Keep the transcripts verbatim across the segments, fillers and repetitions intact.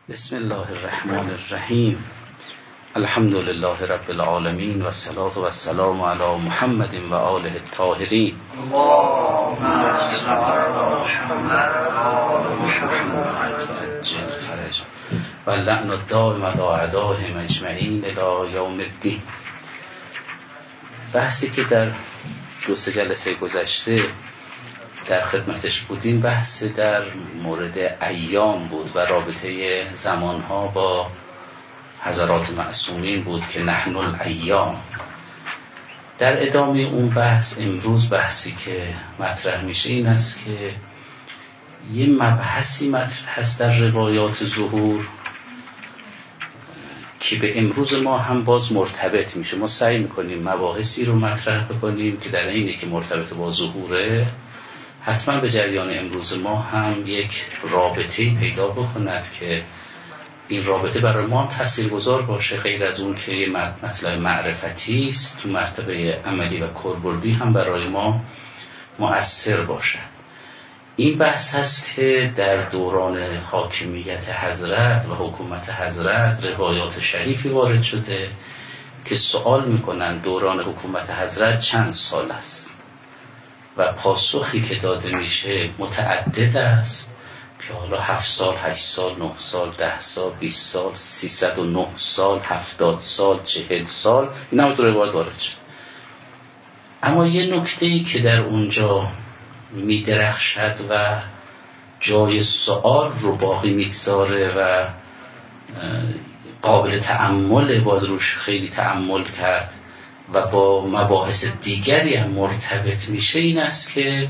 بسم الله الرحمن الرحیم. الحمد لله رب العالمین و الصلاة و السلام علی محمد و آله الطاهرین. اللهم صل علی محمد و آل محمد عجل فرجهم و اللعن الدائم علی اعدائهم اجمعین الی یوم الدین. بحثی که در دو سه جلسه گذشته در خدمتش بودیم بحث در مورد ایام بود و رابطه زمانها با حضرات معصومین بود که نحن الایام. در ادامه اون بحث امروز بحثی که مطرح میشه این است که یه مبحثی مطرح هست در روایات ظهور که به امروز ما هم باز مرتبط میشه. ما سعی میکنیم مباحثی رو مطرح بکنیم که در اینه که مرتبط با ظهوره حتما به جریان امروز ما هم یک رابطه‌ای پیدا بکند که این رابطه برای ما تاثیرگذار باشه، غیر از اون که یه مطلب معرفتی است، تو مرتبه عملی و کاربردی هم برای ما مؤثر باشد. این بحث هست که در دوران حاکمیت حضرت و حکومت حضرت روایات شریفی وارد شده که سوال میکنن دوران حکومت حضرت چند سال است و پاسخی که داده میشه متعدد است که حالا هفت سال، هشت سال، نه سال، ده سال، بیست سال، سیصد و نه سال، هفتاد سال، چهل سال، این هم تو روایت وارد شد. اما یه نکته‌ای که در اونجا میدرخشد و جای سوال رو باقی میگذاره و قابل تأمل، باید روش خیلی تأمل کرد و با مباحث دیگری هم مرتبط میشه، این است که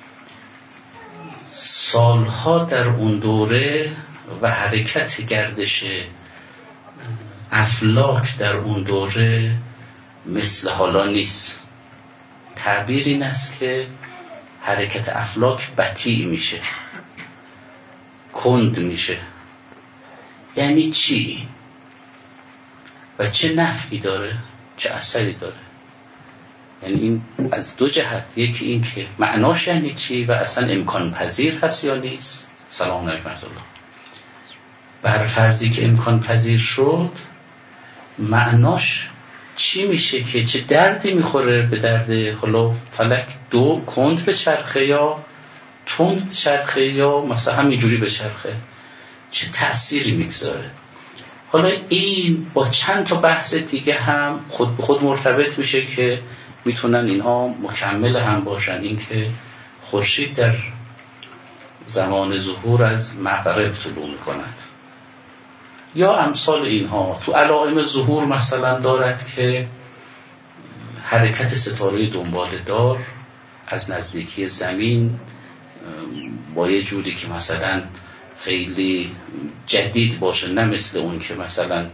سالها در اون دوره و حرکت گردش افلاک در اون دوره مثل حالا نیست. تعبیر این است که حرکت افلاک بطیء میشه، کند میشه. یعنی چی؟ و چه نفعی داره؟ چه اثری داره؟ یعنی این از دو جهت، یکی این که معناش یعنی چی و اصلا امکان پذیر هست یا نیست. سلام علیکم ورحمت الله. بر فرضی که امکان پذیر شد، معناش چی میشه که چه دردی میخوره به درد حالا فلک دو کند به چرخه یا تند به چرخه یا مثلا همینجوری به چرخه، چه تأثیری میگذاره. حالا این با چند تا بحث دیگه هم خود به خود مرتبط میشه که میتونن اینها مکمل هم باشن. این که خورشید در زمان ظهور از مغرب طلوع میکند یا امثال اینها. تو علائم ظهور مثلا دارد که حرکت ستاره دنبال دار از نزدیکی زمین با یه جوری که مثلا خیلی جدید باشه، نه مثل اون که مثلا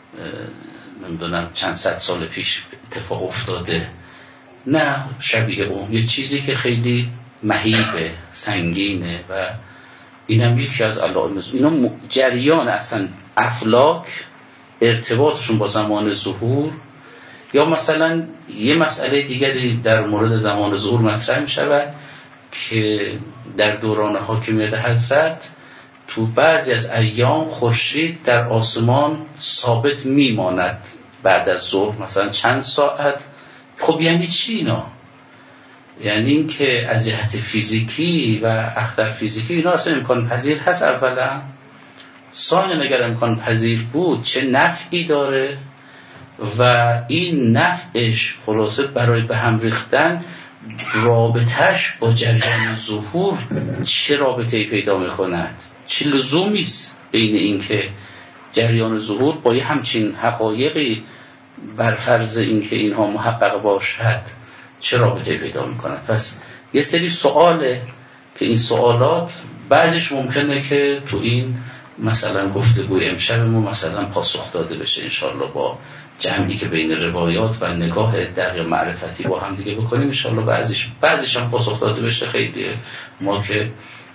نمیدونم چند صد سال پیش اتفاق افتاده، نه شبیه اون، یه چیزی که خیلی مهیبه، سنگینه و اینم یکی از علائم. اینا جریان اصلا افلاک ارتباطشون با زمان ظهور. یا مثلا یه مسئله دیگری در مورد زمان ظهور مطرح می شود که در دوران حاکمیت حضرت تو بعضی از ایام خورشید در آسمان ثابت میماند بعد از ظهر مثلا چند ساعت. خب یعنی چی اینا؟ یعنی این که از جهت فیزیکی و اختر فیزیکی اینا اصلا امکان پذیر هست اولا. ثانیاً اگر امکان پذیر بود چه نفعی داره و این نفعش خلاصه برای به هم ریختن رابطهش با جریان ظهور چه رابطه‌ای پیدا می‌کند؟ چه لزومی است بین این که جریان ظهور با یه همچین حقایقی بر فرض این که اینها محقق باشد چه رابطه‌ای پیدا می‌کند؟ پس یه سری سواله که این سوالات بعضیش ممکنه که تو این مثلا گفتگوی امشبمون مثلا پاسخ داده بشه انشالله با جمعی که بین روایات و نگاه دقیق معرفتی با هم دیگه بکنیم انشالله بعضیش بعضیش هم پاسخ داده بشه. خیلی ما که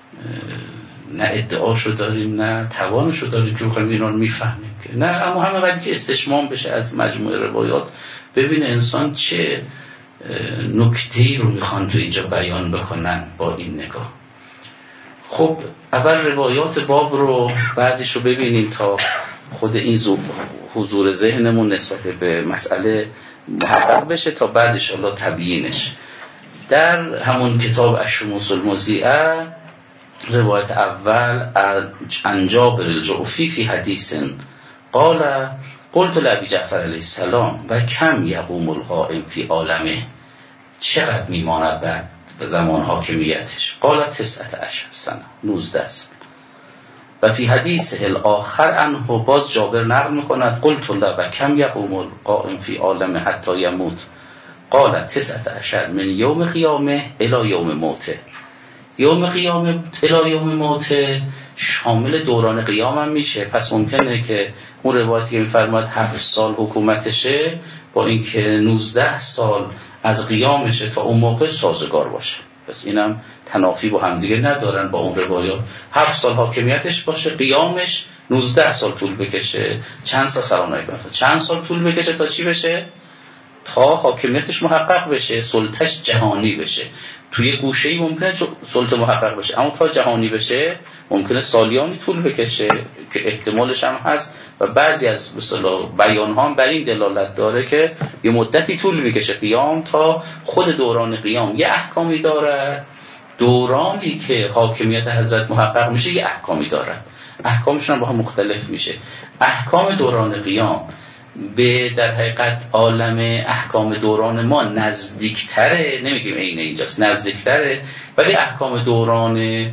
نه ادعاشو داریم نه توانشو داریم که بخوایم اینا رو میفهمیم که نه، اما همه وقتی که استشمام بشه از مجموعه روایات ببینه انسان چه نکته‌ای رو میخوان تو اینجا بیان بکنن با این نگاه. خب اول روایات باب رو بعضیش رو ببینیم تا خود این حضور ذهنمون نسبت به مسئله محقق بشه تا بعد ان شاءالله تبیینش. در همون کتاب الشموس المضیئه روایت اول عن جابر الجعفی فی حدیث قال قلت لابی جعفر علیه السلام و کم یقوم القائم فی عالمه، چقدر میماند بعد به زمان حاکمیتش؟ قال تسعة عشر سنه، نوزده سال. و فی حدیث الاخر عنه باز جابر نقل میکند قلت له و کم یقوم القائم فی عالمه حتی یموت؟ قال تسعة عشر من یوم قیامه الی یوم موته. یوم قیامه الی یوم موته شامل دوران قیام هم میشه، پس ممکنه که اون روایتی که میفرماد هفت سال حکومتشه با اینکه نوزده سال از قیامشه تا اون موقع سازگار باشه. پس اینم تنافی با همدیگه ندارن با اون روایات. هفت سال حاکمیتش باشه، قیامش نوزده سال طول بکشه، چند سال سلام علیکم چند سال طول بکشه تا چی بشه؟ تا حاکمیتش محقق بشه، سلطش جهانی بشه. توی گوشه‌ای ممکنه سلطه محقق بشه، اما تا جهانی بشه ممکنه سالیانی طول بکشه که احتمالش هم هست و بعضی از مثلا بیان ها هم بر این دلالت داره که یه مدتی طول میکشه قیام تا خود دوران قیام یه احکامی داره، دورانی که حاکمیت حضرت محقق میشه یه احکامی داره، احکامشون هم با هم مختلف میشه. احکام دوران قیام به در حقیقت عالم احکام دوران ما نزدیکتره، نمیگیم عین اینجاست، نزدیکتره، ولی احکام دوران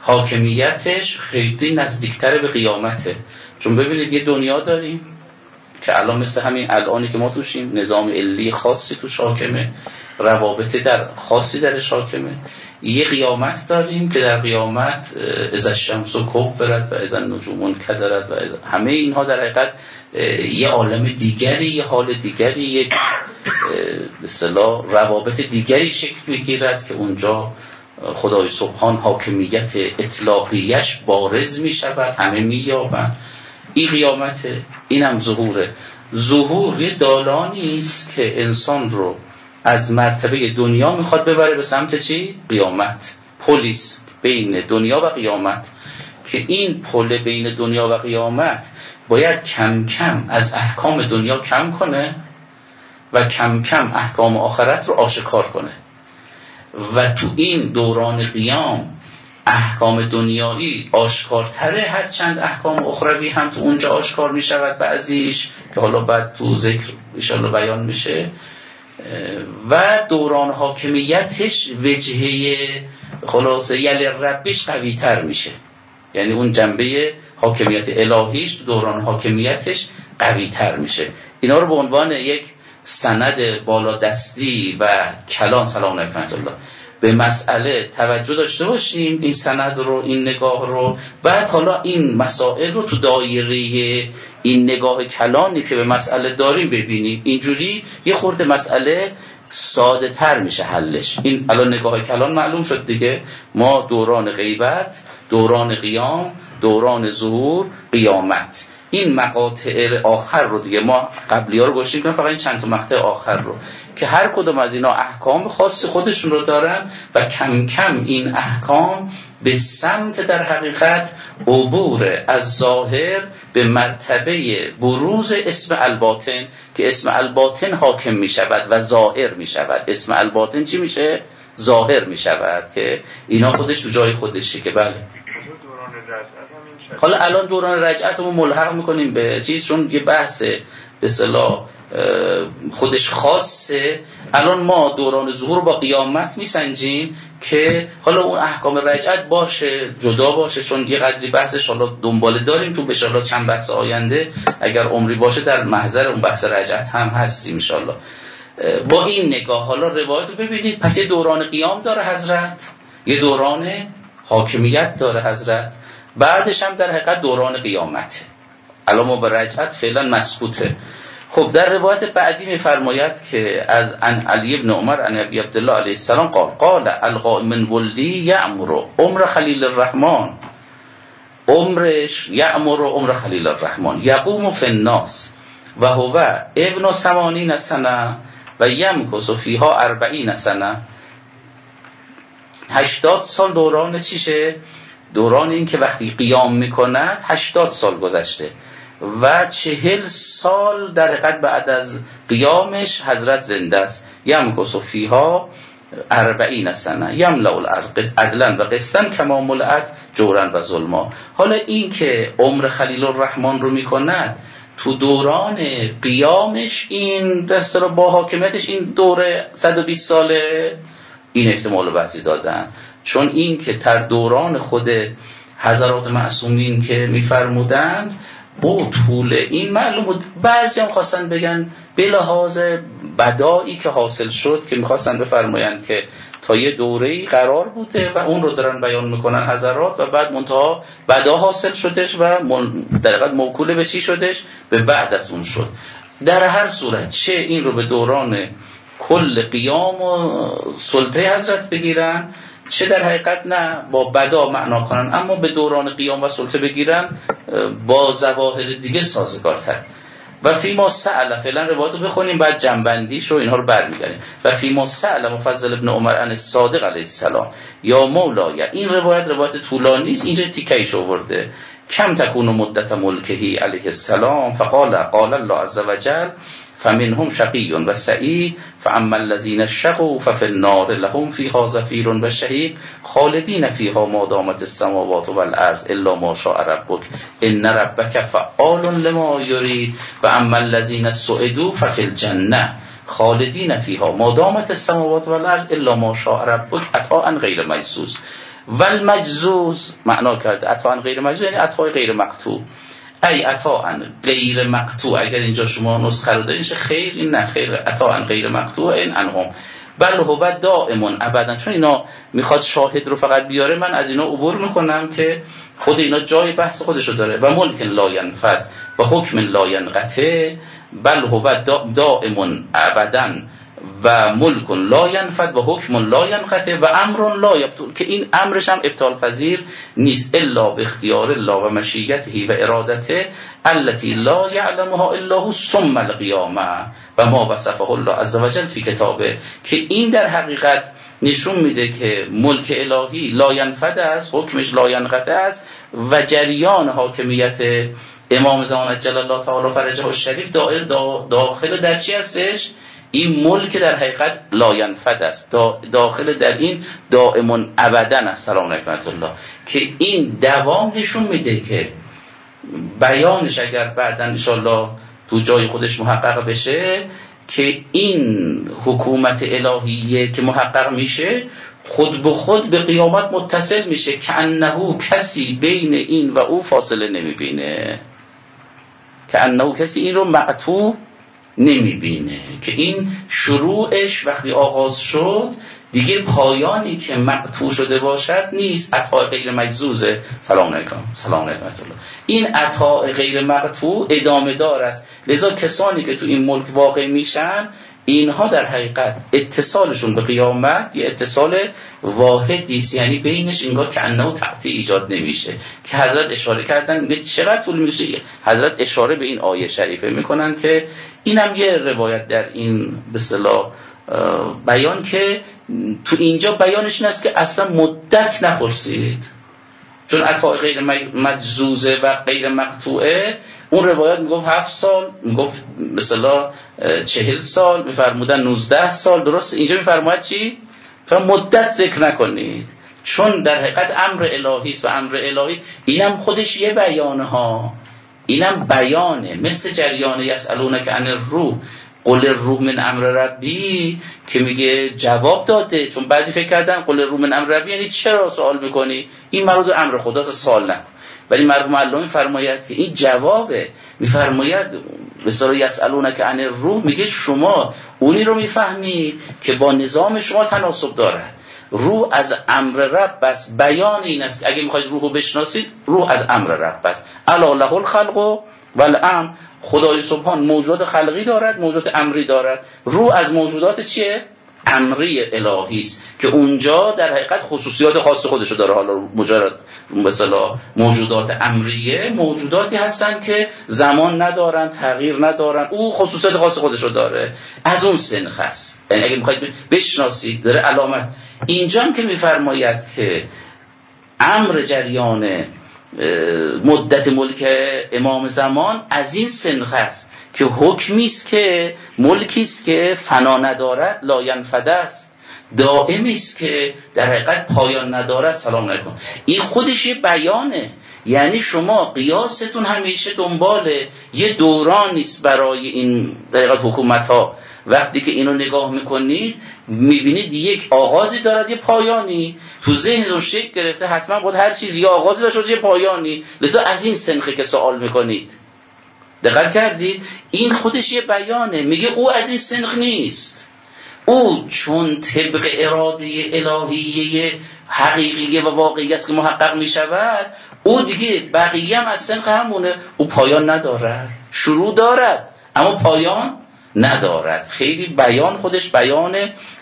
حاکمیتش خیلی نزدیکتره به قیامته. چون ببینید یه دنیا داریم که الان مثل همین الانی که ما توشیم، نظام علی خاصی توش حاکمه، روابط در خاصی درش حاکمه. یه قیامت داریم که در قیامت اذا الشمس کبرت و اذا النجوم انکدرت و همه اینها در حقیقت یه عالم دیگری، یه حال دیگری، یه به اصطلاح روابط دیگری شکل میگیرد که اونجا خدای سبحان حاکمیت اطلاقیش بارز میشود، همه مییابند. این قیامته، اینم ظهوره. ظهور یه دالانی است که انسان رو از مرتبه دنیا میخواد ببره به سمت چی؟ قیامت. پلیس بین دنیا و قیامت که این پل بین دنیا و قیامت باید کم کم از احکام دنیا کم کنه و کم کم احکام آخرت رو آشکار کنه. و تو این دوران قیام احکام دنیایی آشکارتره، هر چند احکام اخروی هم تو اونجا آشکار می شود بعضیش که حالا بعد تو ذکر انشاءالله بیان میشه. و دوران حاکمیتش وجهه خلاصه یل ربیش قوی تر میشه، یعنی اون جنبه حاکمیت الهیش تو دوران حاکمیتش قوی تر میشه. اینا رو به عنوان یک سند بالادستی و کلان سلام علیکم الله به مسئله توجه داشته باشیم، این سند رو، این نگاه رو، بعد حالا این مسائل رو تو دایره این نگاه کلانی که به مسئله داریم ببینیم. اینجوری یه خورده مسئله ساده تر میشه حلش. این الان نگاه کلان معلوم شد دیگه، ما دوران غیبت، دوران قیام، دوران ظهور، قیامت، این مقاطع آخر رو دیگه ما قبلی ها رو گوشیم کنیم، فقط این چند تا مقطع آخر رو که هر کدوم از اینا احکام خاص خودشون رو دارن و کم کم این احکام به سمت در حقیقت عبور از ظاهر به مرتبه بروز اسم الباطن که اسم الباطن حاکم می شود و ظاهر می شود. اسم الباطن چی میشه؟ ظاهر می شود که اینا خودش تو جای خودشه که بله. حالا الان دوران رجعت رو ملحق میکنیم به چیز، چون یه بحث به اصطلاح خودش خاصه. الان ما دوران ظهور با قیامت میسنجیم که حالا اون احکام رجعت باشه جدا باشه، چون یه قدری بحثش حالا دنباله داریم تو بشارلا چند بحث آینده اگر عمری باشه در محضر اون بحث رجعت هم هستیم انشالله. با این نگاه حالا روایت رو ببینید، پس یه دوران قیام داره حضرت، یه دوران حاکمیت داره حضرت، بعدش هم در حقیقت دوران قیامته. الان ما به رجعت فعلا مسکوته. خب در روایت بعدی میفرماید که از ان علی ابن عمر ان ابی عبدالله علیه السلام قال قال القائم من ولدی یأمر عمر خلیل الرحمن، عمرش یأمر عمر خلیل الرحمن یقوم فی الناس و هو ابن ثمانین سنه و یمکث فیها اربعین سنه. هشتاد سال دوران چیشه؟ دوران این که وقتی قیام میکند هشتاد سال گذشته و چهل سال در حقیقت بعد از قیامش حضرت زنده است. یمکث فیها اربعین سنه یملأ الارض عدلا و قسطا کما ملئت جورا و ظلما. حالا این که عمر خلیل الرحمن رو میکند تو دوران قیامش، این در سر با حاکمیتش این دوره صد و بیست ساله، این احتمال بعضی دادن. چون این که در دوران خود حضرات معصومین که میفرمودند او طول این معلوم بود. بعضی هم خواستن بگن به لحاظ بدایی که حاصل شد که میخواستن بفرمایند که تا یه دوره‌ای قرار بوده و اون رو دارن بیان میکنن حضرات و بعد منتها بدا حاصل شدش و در حقیقت موکول به چی شدش؟ به بعد از اون شد. در هر صورت چه این رو به دوران کل قیام و سلطه حضرت بگیرن، چه در حقیقت نه با بدا معنا کنن اما به دوران قیام و سلطه بگیرن، با ظواهر دیگه سازگارتر. و فی ما سأل، فعلا روایت رو بخونیم بعد جنبندیش رو اینها رو برمیگردیم. و فی ما سأل مفضل ابن عمر عن الصادق علیه السلام یا مولای، این روایت روایت طولانی است، اینجا تیکه‌ایش آورده. کم تکون مدت ملکهی علیه السلام فقال قال الله عز وجل فمنهم شقی و سعید فاما الذین شقوا ففی النار لهم فیها زفیر و شهیق خالدین فیها ما دامت السماوات والارض الا ما شاء ربک ان ربک فعال لما یرید و اما الذین سعدوا ففی الجنه خالدین فیها ما دامت السماوات والارض الا ما شاء ربک عطاء غیر مجزوز. والمجزوز معنا کرده عطاء غیر مجزوز یعنی عطاء غیر مقطوع، ای عطاء غیر مقطوع. اگر اینجا شما نسخه رو دارین خیر، این نه خیر، عطاء غیر مقطوع این انهم بل هو دائم ابدا. چون اینا میخواد شاهد رو فقط بیاره، من از اینا عبور میکنم که خود اینا جای بحث خودشو داره. و ملک لا ینفد و حکم لا ینقطع بل هو دائم ابدا و ملک لا ینفد و حکم لا ینقطع و امر لا یبطل، که این امرش هم ابطال پذیر نیست الا به اختیار الله و مشیته و ارادته التي لا یعلمها الا هو ثم القیامه و ما وصفه الله عز وجل فی کتابه. که این در حقیقت نشون میده که ملک الهی لا ینفد است، حکمش لا ینقطع است و جریان حاکمیت امام زمان عجل الله تعالی فرجه الشریف داخل در چی هستش؟ این ملک در حقیقت لا ینفد است، داخل در این دائم ابدا است. سلام علیکم الله. که این دوام نشون میده که بیانش اگر بعداً ان شاءالله تو جای خودش محقق بشه که این حکومت الهیه که محقق میشه خود به خود به قیامت متصل میشه که انه کسی بین این و او فاصله نمیبینه، که انه کسی این رو مقطوع نمیبینه، که این شروعش وقتی آغاز شد دیگه پایانی که مقطوع شده باشد نیست، عطاء غیر مجزوزه. سلام علیکم. سلام علیکم الله. این عطاء غیر مقطوع ادامه دار است. لذا کسانی که تو این ملک واقع میشن اینها در حقیقت اتصالشون به قیامت یه اتصال واحدی است، یعنی بینش انگار که انه تقطیع ایجاد نمیشه. که حضرت اشاره کردن میگه چقدر طول میشه. حضرت اشاره به این آیه شریفه میکنن که اینم یه روایت در این به اصطلاح بیان که تو اینجا بیانش این است که اصلا مدت نپرسید، چون عطاء غیر مجزوزه و غیر مقطوعه. اون روایت میگفت هفت سال، میگفت به اصطلاح چهل سال، میفرمودن نوزده سال. درست اینجا میفرماید چی؟ مدت ذکر نکنید، چون در حقیقت امر الهی است و امر الهی اینم خودش یه بیانه ها، اینم بیانه. مثل جریان یسألونک عن الروح قل الروح من امر ربی که میگه جواب داده، چون بعضی فکر کردن قل الروح من امر ربی یعنی چرا سوال میکنی، این مربوط به امر خداست سوال نکن. ولی مرحوم علامه میفرماید که این جوابه. میفرماید به اصطلاح یسألونک عن الروح، میگه شما اونی رو میفهمید که با نظام شما تناسب دارد. روح از امر رب است. بیان این است اگه میخواید روح رو بشناسید، روح از امر رب است. الا له الخلق والامر، خدای سبحان موجودات خلقی دارد، موجودات امری دارد. روح از موجودات چیه؟ امری الهی است که اونجا در حقیقت خصوصیات خاص خودشو داره. حالا مجرد مثلا موجودات امریه موجوداتی هستن که زمان ندارن، تغییر ندارن، او خصوصیات خاص خودشو داره، از اون سنخ است. یعنی اگه میخواید بشناسید داره علامت. اینجا هم که میفرماید که امر جریان مدت ملک امام زمان از این سنخ است که حکمی است که ملکی است که فنا ندارد، لا ینفد است، دائمی است که در حقیقت پایان ندارد. سلام علیکم. این خودش یه بیانه. یعنی شما قیاستون همیشه دنبال یه دورانی است برای این در حقیقت حکومت ها. وقتی که اینو نگاه میکنید میبینید یک آغازی دارد یه پایانی، تو ذهن شکل گرفته حتما باید هر چیزی یه آغازی داشته باشه یه پایانی، لذا از این سنخه که سوال میکنید. دقت کردید؟ این خودش یه بیانه. میگه او از این سنخ نیست، او چون طبق اراده الهیه حقیقیه و واقعی است که محقق میشود، او دیگه بقیه هم از سنخ همونه. او پایان ندارد، شروع دارد اما پایان ندارد. خیلی بیان خودش بیان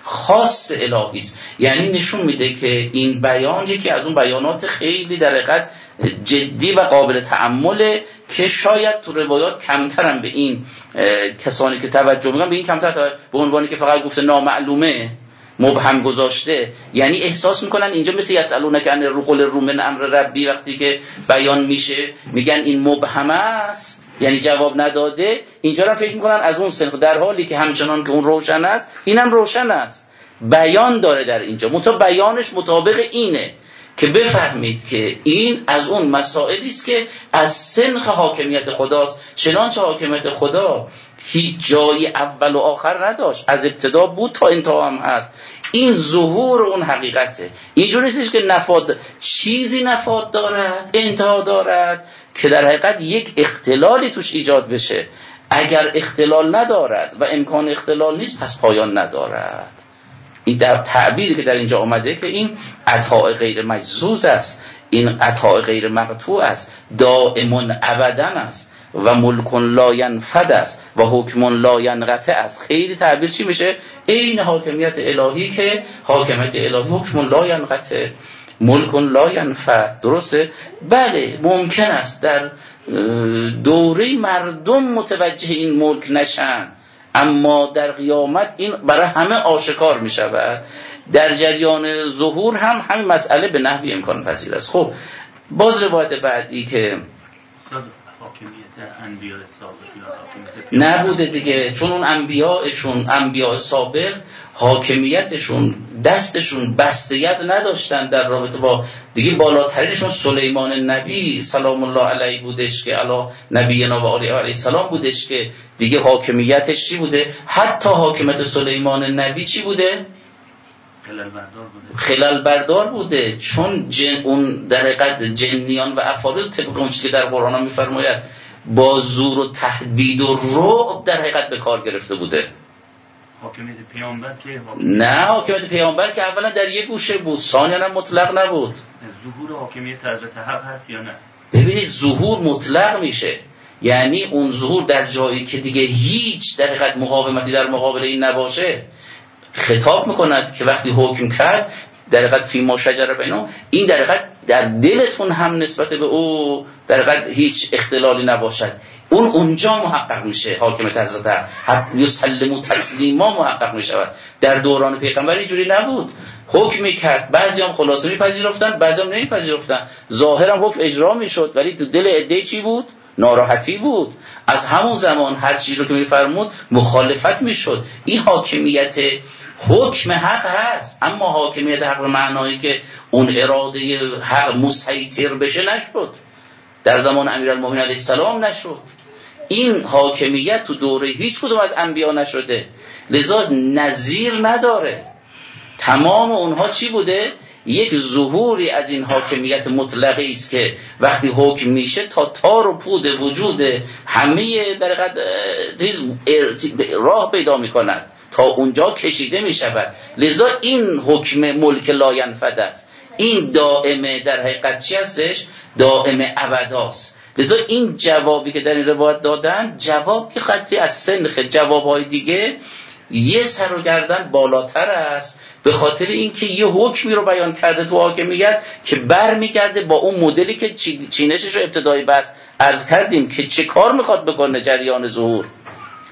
خاص الهی است. یعنی نشون میده که این بیان یکی از اون بیانات خیلی در حقیقت جدی و قابل تأمله که شاید تو روایات کمترم به این کسانی که توجه میکنن به این کمتر، به عنوانی که فقط گفته نامعلومه مبهم گذاشته، یعنی احساس میکنن اینجا مثل یسالونک عن الروح الروح من امر ربی وقتی که بیان میشه میگن این مبهم است، یعنی جواب نداده. اینجا را فکر میکنن از اون سنخ، در حالی که همچنان که اون روشن است اینم روشن است، بیان داره در اینجا. مطابق بیانش مطابق اینه که بفهمید که این از اون مسائلی است که از سنخ حاکمیت خداست. چنانچه حاکمیت خدا هیچ جایی اول و آخر نداشت، از ابتدا بود تا انتها هم هست. این ظهور اون حقیقته. اینجوری نیستش که نفاد چیزی نفاد دارد انتها دارد که در حقیقت یک اختلالی توش ایجاد بشه. اگر اختلال ندارد و امکان اختلال نیست پس پایان ندارد. این در تعبیری که در اینجا آمده که این عطاء غیر مجزوز است، این عطاء غیر مقطوع است، دائمون ابداً است و ملک لا ینفد است و حکم لا ینقطع است. خیلی تعبیر چی میشه؟ این حاکمیت الهی که حاکمیت الهی حکم لا ینقطع، ملک لا ینفد. درسته؟ بله ممکن است در دوره مردم متوجه این ملک نشن، اما در قیامت این برای همه آشکار می شود. در جریان ظهور هم همین مسئله به نحوی امکان پذیر است. خب باز روایت بعدی که انبیاء سابق نبوده دیگه، چون اون انبیاءشون انبیاء سابق حاکمیتشون دستشون بستگیت نداشتن در رابطه با دیگه. بالاترینشون سلیمان نبی سلام الله علیه بودش که علی نبینا و علیه علیه السلام بودش که دیگه حاکمیتش چی بوده؟ حتی حاکمیت سلیمان نبی چی بوده؟ خلال بردار بوده. خلال بردار بوده، چون جن اون در حقیقت جنیان و افاضل طبق اون چیزی که در قرآن هم می‌فرماید با زور و تهدید و رعب در حقیقت به کار گرفته بوده. حاکمیت پیامبر که نه، حاکمیت پیامبر که اولا در یک گوشه بود، ثانیاً مطلق نبود. ظهور حاکمیت حضرت حق هست یا نه؟ ببینید ظهور مطلق میشه، یعنی اون ظهور در جایی که دیگه هیچ در حقیقت مقاومتی در مقابل این نباشه. خطاب میکند که وقتی حکم کرد در حقیقت فی ما شجر بینهم، این در حقیقت در دلتون هم نسبت به او در حقیقت هیچ اختلالی نباشد. اون اونجا محقق میشه حاکمیت حضرت حق، یسلمو تسلیما محقق میشود. در دوران پیغمبر اینجوری نبود. حکم میکرد، بعضی هم خلاصه میپذیرفتن، بعضی هم نمیپذیرفتن. ظاهرا حکم اجرا میشد ولی تو دل عده چی بود؟ ناراحتی بود. از همون زمان هر چیز رو که میفرمود مخالفت میشد. این حاکمیت حکم حق هست، اما حاکمیت حق به معنایی که اون اراده حق مسیطر بشه نشد. در زمان امیرالمومنین علیه السلام نشد. این حاکمیت تو دوره هیچ کدوم از انبیا نشده، لذا نظیر نداره. تمام اونها چی بوده؟ یک ظهوری از این حاکمیت مطلقی است که وقتی حکم میشه تا تار و پود وجود همه در حقیقت راه پیدا میکند تا اونجا کشیده میشود. لذا این حکم ملک لا ینفد است. این دائمه در حقیقت چی هستش؟ دائمه ابداست. لذا این جوابی که در این روایت دادن جوابی خطی از سنخ جوابهای دیگه یه سر و گردن بالاتر است، به خاطر اینکه یه حکمی رو بیان کرده تو حاکمیت که بر میگرده با اون مدلی که چینشش رو ابتدایی بس عرض کردیم که چه کار میخواد بکنه جریان ظهور.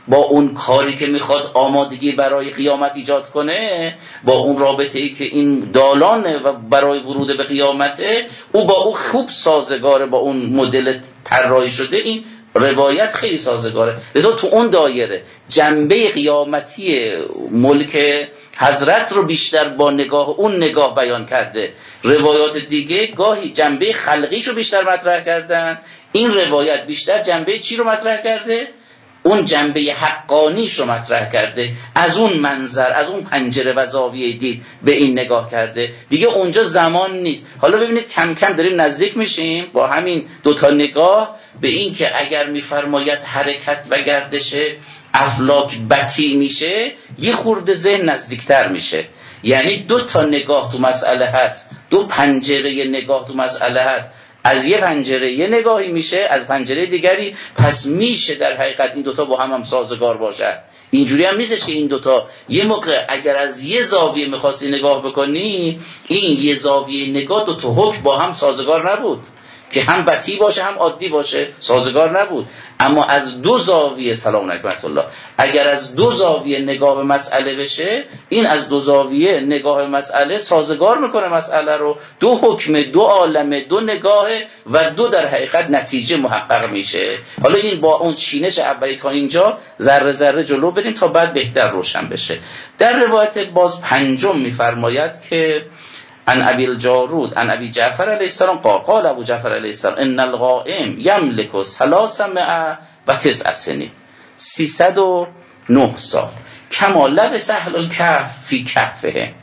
با اون کاری که میخواد آمادگی برای قیامت ایجاد کنه، با اون رابطه ای که این دالانه و برای ورود به قیامته، او با او خوب سازگاره، با اون مدل طراحی شده. این روایت خیلی سازگاره. لذا تو اون دایره جنبه قیامتی ملک حضرت رو بیشتر با نگاه اون نگاه بیان کرده. روایات دیگه گاهی جنبه خلقیش رو بیشتر مطرح کردن، این روایت بیشتر جنبه چی رو مطرح کرده؟ اون جنبه حقانیش رو مطرح کرده، از اون منظر، از اون پنجره و زاویه دید به این نگاه کرده. دیگه اونجا زمان نیست. حالا ببینید کم کم داریم نزدیک میشیم با همین دوتا نگاه به این که اگر میفرماید حرکت و گردش افلاک بطیء میشه، یه خورده ذهن نزدیکتر میشه. یعنی دو تا نگاه تو مسئله هست، دو پنجره نگاه تو مسئله هست. از یه پنجره یه نگاهی میشه، از پنجره دیگری، پس میشه در حقیقت این دوتا با هم هم سازگار باشد. اینجوری هم نیستش که این دوتا یه موقع اگر از یه زاویه میخواستی نگاه بکنی، این یه زاویه نگاه دو تا حکم با هم سازگار نبود که هم بطیء باشه هم عادی باشه، سازگار نبود. اما از دو زاویه، سلام علیکم الله، اگر از دو زاویه نگاه به مسئله بشه، این از دو زاویه نگاه به مسئله سازگار میکنه مسئله رو. دو حکم، دو عالمه، دو نگاه و دو در حقیقت نتیجه محقق میشه. حالا این با اون چینش اولی تا اینجا ذره ذره جلو بریم تا بعد بهتر روشن بشه. در روایت باز پنجم میفرماید که ان ابی الجارود ان ابی جعفر علیه السلام قال قال ابو جعفر علیه السلام ان القائم یملک ثلاثمائة و تسع سنین، سیصد و نه سال، کما لبس اهل الکهف فی کهفهم.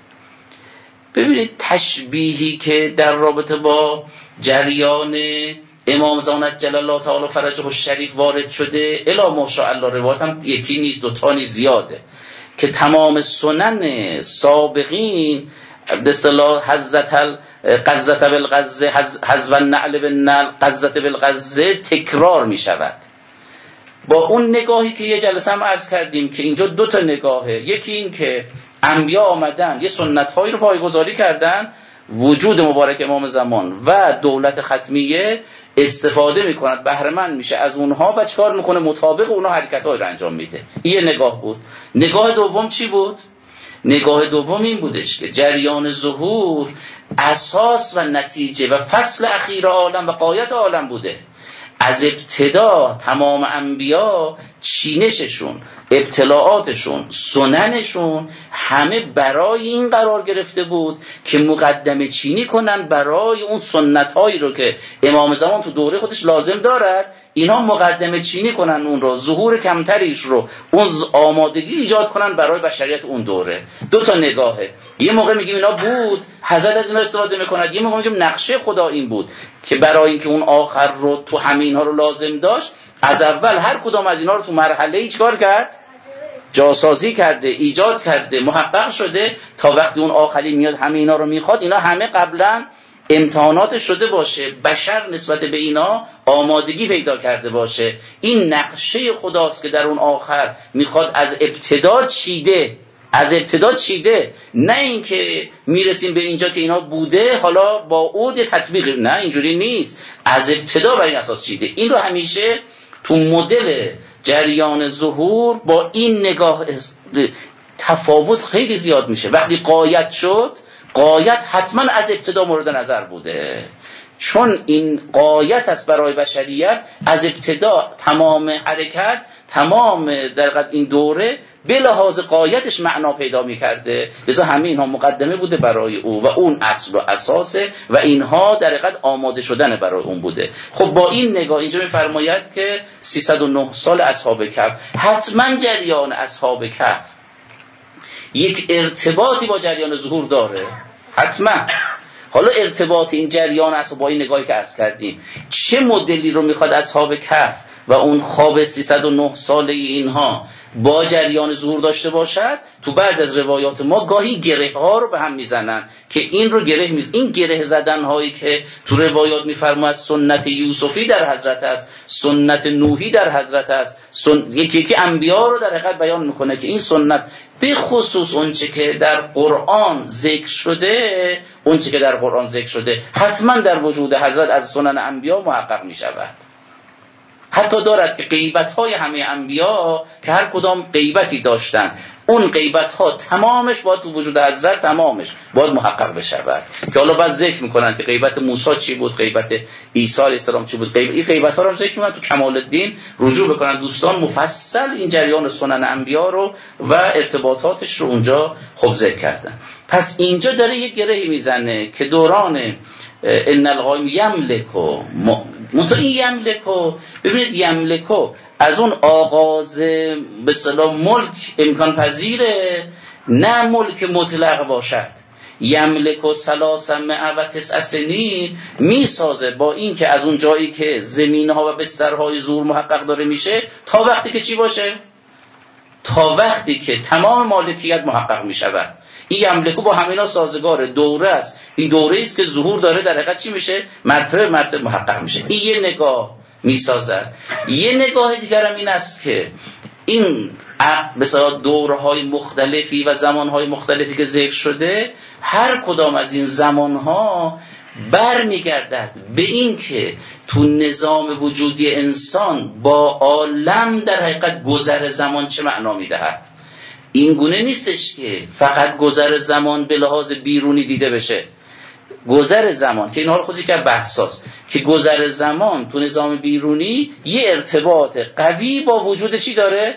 ببینید تشبیهی که در رابطه با جریان امام زمان جل الله تعالی فرجه الشریف وارد شده، الا ماشاءالله روایت هم یکی نیست، دو تا نیست، زیاده، که تمام سنن سابقین به اصطلاح حزت قزت بالقزه، حذو النعل بالنعل، قزت بالقزه تکرار می شود. با اون نگاهی که یه جلسه هم عرض کردیم که اینجا دو تا نگاهه. یکی این که انبیا آمدن یه سنت هایی رو پایه‌گذاری کردن، وجود مبارک امام زمان و دولت ختمیه استفاده میکند، بهره مند میشه از اونها و چکار میکنه؟ مطابق اونها حرکت‌های رو انجام میده. این یه نگاه بود. نگاه دوم چی بود؟ نگاه دوم این بودش که جریان ظهور اساس و نتیجه و فصل اخیر عالم و غایت عالم بوده. از ابتدا تمام انبیا چینششون، ابتلاعاتشون، سننشون همه برای این قرار گرفته بود که مقدمه چینی کنن برای اون سنت‌هایی رو که امام زمان تو دوره خودش لازم دارد، اینا مقدمه چینی کنن اون رو، ظهور کمتریش رو، اون آمادگی ایجاد کنن برای بشریت اون دوره. دو تا نگاهه. یه موقع میگیم اینا بود، حضرت از اینا استفاده میکند، یه موقع میگیم نقشه خدا این بود که برای اینکه اون آخر رو تو همین ها رو لازم داشت، از اول هر کدام از اینا رو تو مرحله ای چیکار کرد؟ جاسازی کرده، ایجاد کرده، محقق شده تا وقتی اون آخری میاد همه اینا رو میخواد، اینا همه قبلا امتحانات شده باشه، بشر نسبت به اینا آمادگی پیدا کرده باشه. این نقشه خداست که در اون آخر میخواد از ابتدا چیده، از ابتدا چیده، نه اینکه میرسیم به اینجا که اینا بوده حالا با عود تطبیق، نه اینجوری نیست، از ابتدا بر این اساس چیده. این رو همیشه تو مدل جریان ظهور با این نگاه تفاوت خیلی زیاد میشه. وقتی غایت شد، غایت حتما از ابتدا مورد نظر بوده، چون این غایت است برای بشریت. از ابتدا تمام حرکت، تمام در این دوره به لحاظ غایتش معنا پیدا می‌کرده، لذا همه اینها مقدمه بوده برای او و اون اصل و اساسه و اینها در حقیقت آماده شدن برای اون بوده. خب با این نگاه اینجا می‌فرماید که سیصد و نه سال اصحاب کهف، حتما جریان اصحاب کهف یک ارتباطی با جریان ظهور داره، حتما. حالا ارتباط این جریان است با این نگاهی که عرض کردیم، چه مدلی رو میخواد اصحاب کهف و اون خواب سیصد و نه ساله اینها با جریان ظهور داشته باشد؟ تو بعض از روایات ما گاهی گره ها رو به هم میزنن که این رو گره میز این گره زدن هایی که تو روایات میفرماید سنت یوسفی در حضرت است، سنت نوحی در حضرت است، سن... یکی یکی انبیا رو در حقیقت بیان میکنه که این سنت به خصوص اونچه که در قرآن ذکر شده، اونچه که در قرآن ذکر شده حتما در وجود حضرت از سنن انبیا محقق میشود. حتی دارد که غیبت‌های همه انبیا که هر کدام غیبتی داشتن، اون غیبت‌ها تمامش باید تو وجود حضرت تمامش باید محقق بشود. که حالا بعد ذکر میکنن که غیبت موسی چی بود، غیبت عیسی علیه السلام چی بود. غیبت این غیبت‌ها رو ذکر میکنن تو کمال الدین، رجوع بکنن دوستان مفصل این جریان سنن انبیا رو و ارتباطاتش رو اونجا خب ذکر کردن. پس اینجا داره یک گرهی میزنه که دوران ان القائم یملکو منتها این یملکو، ببینید یملکو از اون آغاز به اصطلاح ملک امکان پذیره، نه ملک مطلق باشد. یملکو ثلاثمائه و تسع سنین میسازه با این که از اون جایی که زمینها و بسترهای زور محقق داره میشه تا وقتی که چی باشه؟ تا وقتی که تمام مالکیت محقق میشود. این یملکو با همینا سازگار دوره است. این دوره است که ظهور داره در حقیقت چی میشه؟ مرتبه مرتبه محقق میشه. این یه نگاه میسازد. یه نگاه دیگر هم این است که این مثلا دورهای مختلفی و زمانهای مختلفی که ذکر شده، هر کدام از این زمانها برمیگردد به این که تو نظام وجودی انسان با عالم در حقیقت گذر زمان چه معنا میدهد. این گونه نیستش که فقط گذر زمان به لحاظ بیرونی دیده بشه. گذر زمان که اینها رو خودی که بحثاست که گذر زمان تو نظام بیرونی یه ارتباط قوی با وجود چی داره؟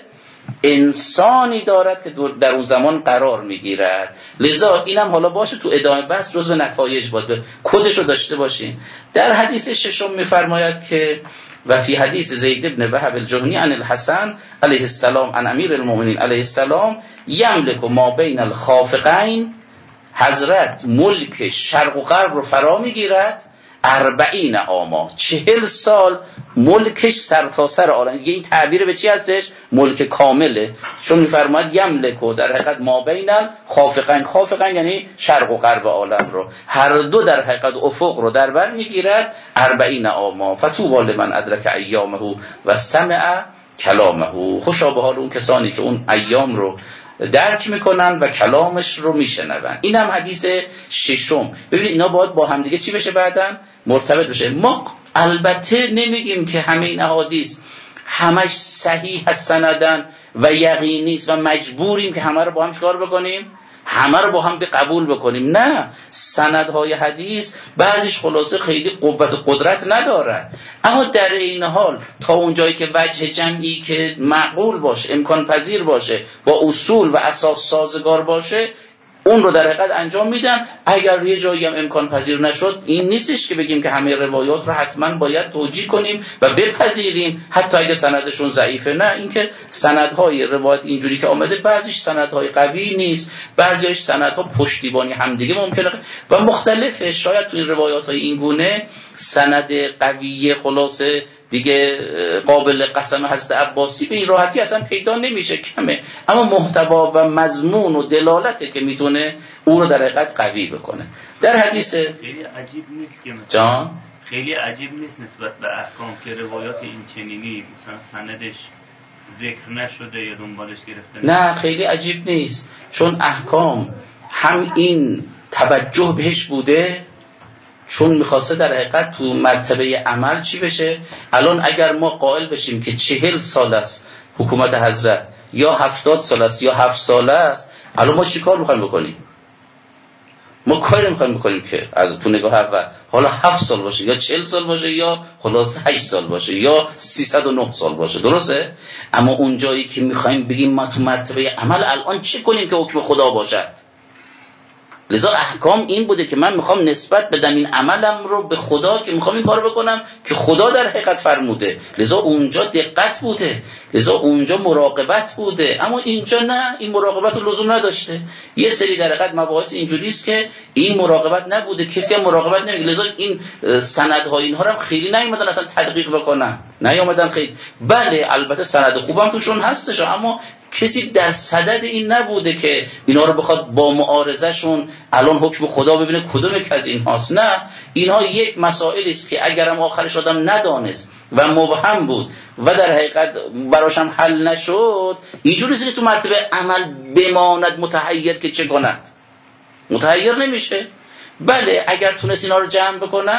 انسانی دارد که در اون زمان قرار میگیرد. لذا اینم حالا باشه تو ادامه بحث جزو نتایج باید کدش رو داشته باشیم. در حدیث ششم میفرماید که و فی حدیث زید بن وهب الجهنی عن الحسن علیه السلام عن امیر المؤمنین علیه السلام یملک ما بین الخافقین، حضرت ملک شرق و غرب رو فرا میگیرد، اربعین عاما، چهل سال ملکش سر تا سر عالم. این تعبیر به چی هستش؟ ملک کامله. چون میفرماید یملکو در حقیقت ما بین الخافقین، خافقین یعنی شرق و غرب عالم رو، هر دو در حقیقت افق رو در بر میگیرد، اربعین عاما. فتوبی لمن ادرک ایامه و سمع کلامه. خوشا به حال اون کسانی که اون ایام رو درک میکنن و کلامش رو میشنون. این هم حدیث ششم. ببینید اینا باید با هم دیگه چی بشه؟ بعدن مرتبط بشه. ما البته نمیگیم که همه این احادیث همش صحیح هست سندن و یقینی است و مجبوریم که همه رو با هم چیکار بکنیم؟ همه رو با هم به قبول بکنیم. نه، سندهای حدیث بعضیش خلاصه خیلی قوت و قدرت ندارد، اما در این حال تا اون جایی که وجه جمعی که معقول باشه، امکان پذیر باشه، با اصول و اساس سازگار باشه، اون رو در حقیقت انجام میدن. اگر یه جایی هم امکان پذیر نشد، این نیستش که بگیم که همه روایات رو حتما باید توجیه کنیم و بپذیریم حتی اگه سندشون ضعیفه. نه، اینکه سندهای روایت اینجوری که آمده بعضیش سندهای قوی نیست، بعضیش سندها پشتیبانی همدیگه ممکنه و مختلفه. شاید تو این روایات های این گونه سند قوی خلاصه دیگه قابل قسم حضرت عباسی به این راحتی اصلا پیدا نمیشه، کمه، اما محتوا و مضمون و دلالته که میتونه اون رو در حقیقت قوی بکنه. در حدیث خیلی عجیب نیست که مثلا جان خیلی عجیب نیست نسبت به احکام که روایات این چنینی مثلا سندش ذکر نشده یا دنبالش گرفته. نه خیلی عجیب نیست، چون احکام هم این توجه بهش بوده، چون میخواسته در حقیقت تو مرتبه عمل چی بشه. الان اگر ما قائل بشیم که چهل سال است حکومت حضرت یا هفتاد سال است یا هفت سال است، الان ما چی کار میخوایم بکنیم؟ ما کاری میخوایم بکنیم که از تو نگاه اول حالا هفت سال باشه یا چهل سال باشه یا خلاص هشت سال باشه یا سیصد و نه سال باشه، درسته؟ اما اون جایی که میخوایم بگیم ما تو مرتبه عمل الان چه کنیم که حکم خدا باشد. لذا احکام این بوده که من میخوام نسبت بدم این عملم رو به خدا که میخوام این کار بکنم که خدا در حقیقت فرموده. لذا اونجا دقت بوده، لذا اونجا مراقبت بوده، اما اینجا نه، این مراقبت رو لزوم نداشته. یه سری در حقیقت مباحث اینجوری است که این مراقبت نبوده، کسی هم مراقبت نمیکنه. لذا این سندها اینها رو هم خیلی نیومدن اصلا تدقیق بکنن، نیومدن خیلی. بله البته سند خوبم توشون هستش، اما کسی در صدد این نبوده که اینا رو بخواد با معارضهشون الان حکم خدا ببینه کدوم یک از این هاست. نه، اینها یک مسائلی است که اگرم آخرش آدم ندانست و مبهم بود و در حقیقت براشم حل نشد، اینجوری است که تو مرتبه عمل بماند متحیر که چه کند، متحیر نمیشه. بله اگر تونست اینا رو جمع بکند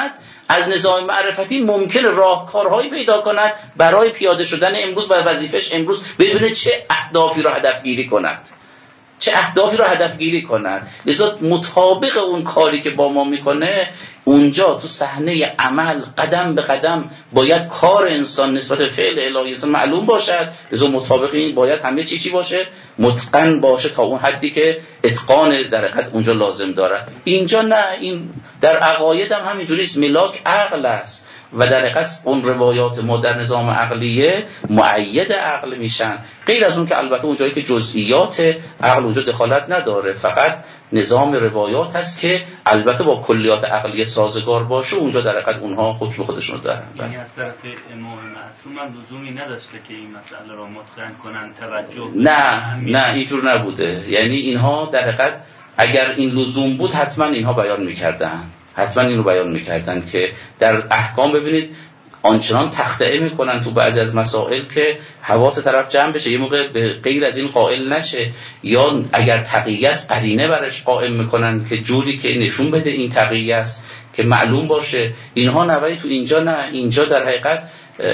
از نظام معرفتی ممکن راهکارهایی پیدا کند برای پیاده شدن امروز و وظیفش امروز بدون چه اهدافی را هدف گیری کند چه اهدافی را هدف گیری کند. لذا مطابق اون کاری که با ما میکنه اونجا تو صحنه عمل قدم به قدم باید کار انسان نسبت به فعل الهی معلوم باشد. لذا مطابق این باید همه چی چی باشه، متقن باشه تا اون حدی که اتقان در حقیقت اونجا لازم داره. اینجا نه، این در عقاید هم همینجوری است، ملاک عقل است و در حقیقت اون روایات ما در نظام عقلیه مؤید عقل میشن، غیر از اون که البته اون جایی که جزئیات عقل اونجا دخالت نداره، فقط نظام روایات هست که البته با کلیات عقلیه سازگار باشه، اونجا در حقیقت اونها حکم خودشونو دارن. یعنی از طرف امام معصوم هم لزومی نداشته که این مسئله را متقن کنن، توجه نه نه اینجور نبوده. یعنی اینها در حقیقت اگر این لزوم بود حتما اینها بیان میکردن، حتما این رو بیان میکردن که در احکام ببینید آنچنان تخطئه میکنن تو بعضی از مسائل که حواس طرف جمع بشه، یه موقع به غیر از این قائل نشه، یا اگر تقیه است قرینه برش قائل میکنن که جوری که نشون بده این تقیه است که معلوم باشه. اینها نوعی تو اینجا نه، اینجا در حقیقت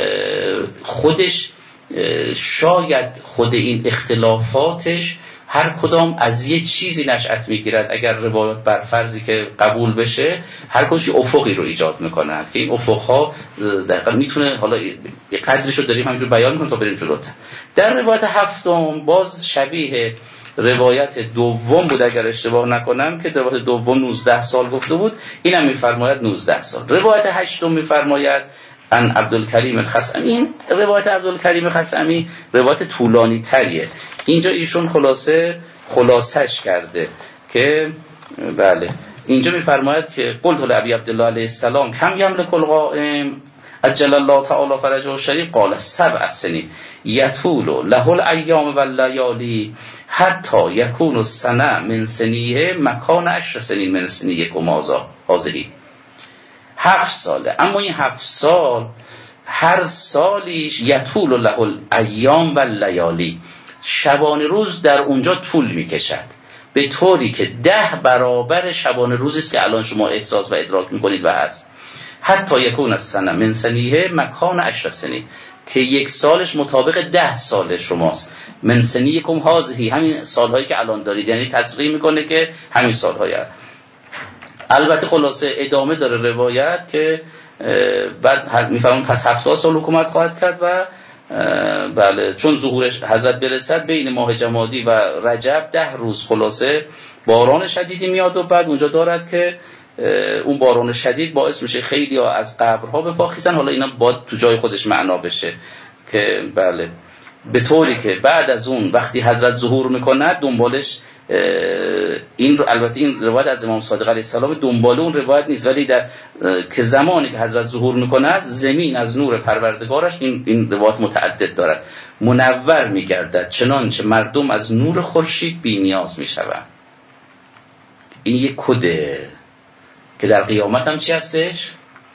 خودش شاید خود این اختلافاتش هر کدام از یه چیزی نشأت میگیرد. اگر روایات بر فرضی که قبول بشه هر کدومش افقی رو ایجاد میکنند که این افقها دقیقاً میتونه، حالا یه قدرش رو داریم همینجور بیان کنیم تا بریم جلوتر. در روایت هفتم باز شبیه روایت دوم بود اگر اشتباه نکنم که روایت دوم نوزده سال گفته بود، اینم میفرماید نوزده سال. روایت هشتم میفرماید ان عبدالکریم الخثعمی. این روایت عبدالکریم الخثعمی روایت طولانی تریه، اینجا ایشون خلاصه خلاصش کرده که بله اینجا میفرماید که قلت لابی عبدالله علیه السلام کم یملک القائم عجل الله تعالی فرجه الشریف قال سبع سنین یطول له الایام واللیالی حتی یکون السنه من سنیه مکان عشر سنین من سنیکم هذه. هفت ساله، اما این هفت سال هر سالیش یطول له الایام واللیالی، شبانه روز در اونجا طول میکشد به طوری که ده برابر شبانه روزی است که الان شما احساس و ادراک میکنید و هست. حتی یکون السنه من سنیه مکان عشر سنین، که یک سالش مطابق ده سال شماست. من سنیکم هذه، همین سالهایی که الان دارید، یعنی تصریح میکنه که همین سالهایی هست. البته خلاصه ادامه داره روایت که بعد میفهمون پس هفتاد سال حکومت خواهد کرد و بله چون ظهورش حضرت برسد بین ماه جمادی و رجب ده روز خلاصه باران شدیدی میاد و بعد اونجا دارد که اون باران شدید باعث میشه خیلی ها از قبرها بپاخیزن. حالا اینا باید تو جای خودش معنا بشه که بله به طوری که بعد از اون وقتی حضرت ظهور میکنه دنبالش این رو، البته این روایت از امام صادق علیه السلام دنبال اون روایت نیست، ولی در که زمانی که حضرت ظهور میکند زمین از نور پروردگارش، این این روایت متعدد دارد، منور میگردد چنانچه مردم از نور خورشید بی نیاز میشوند. این یک کده که در قیامت هم چی هستش؟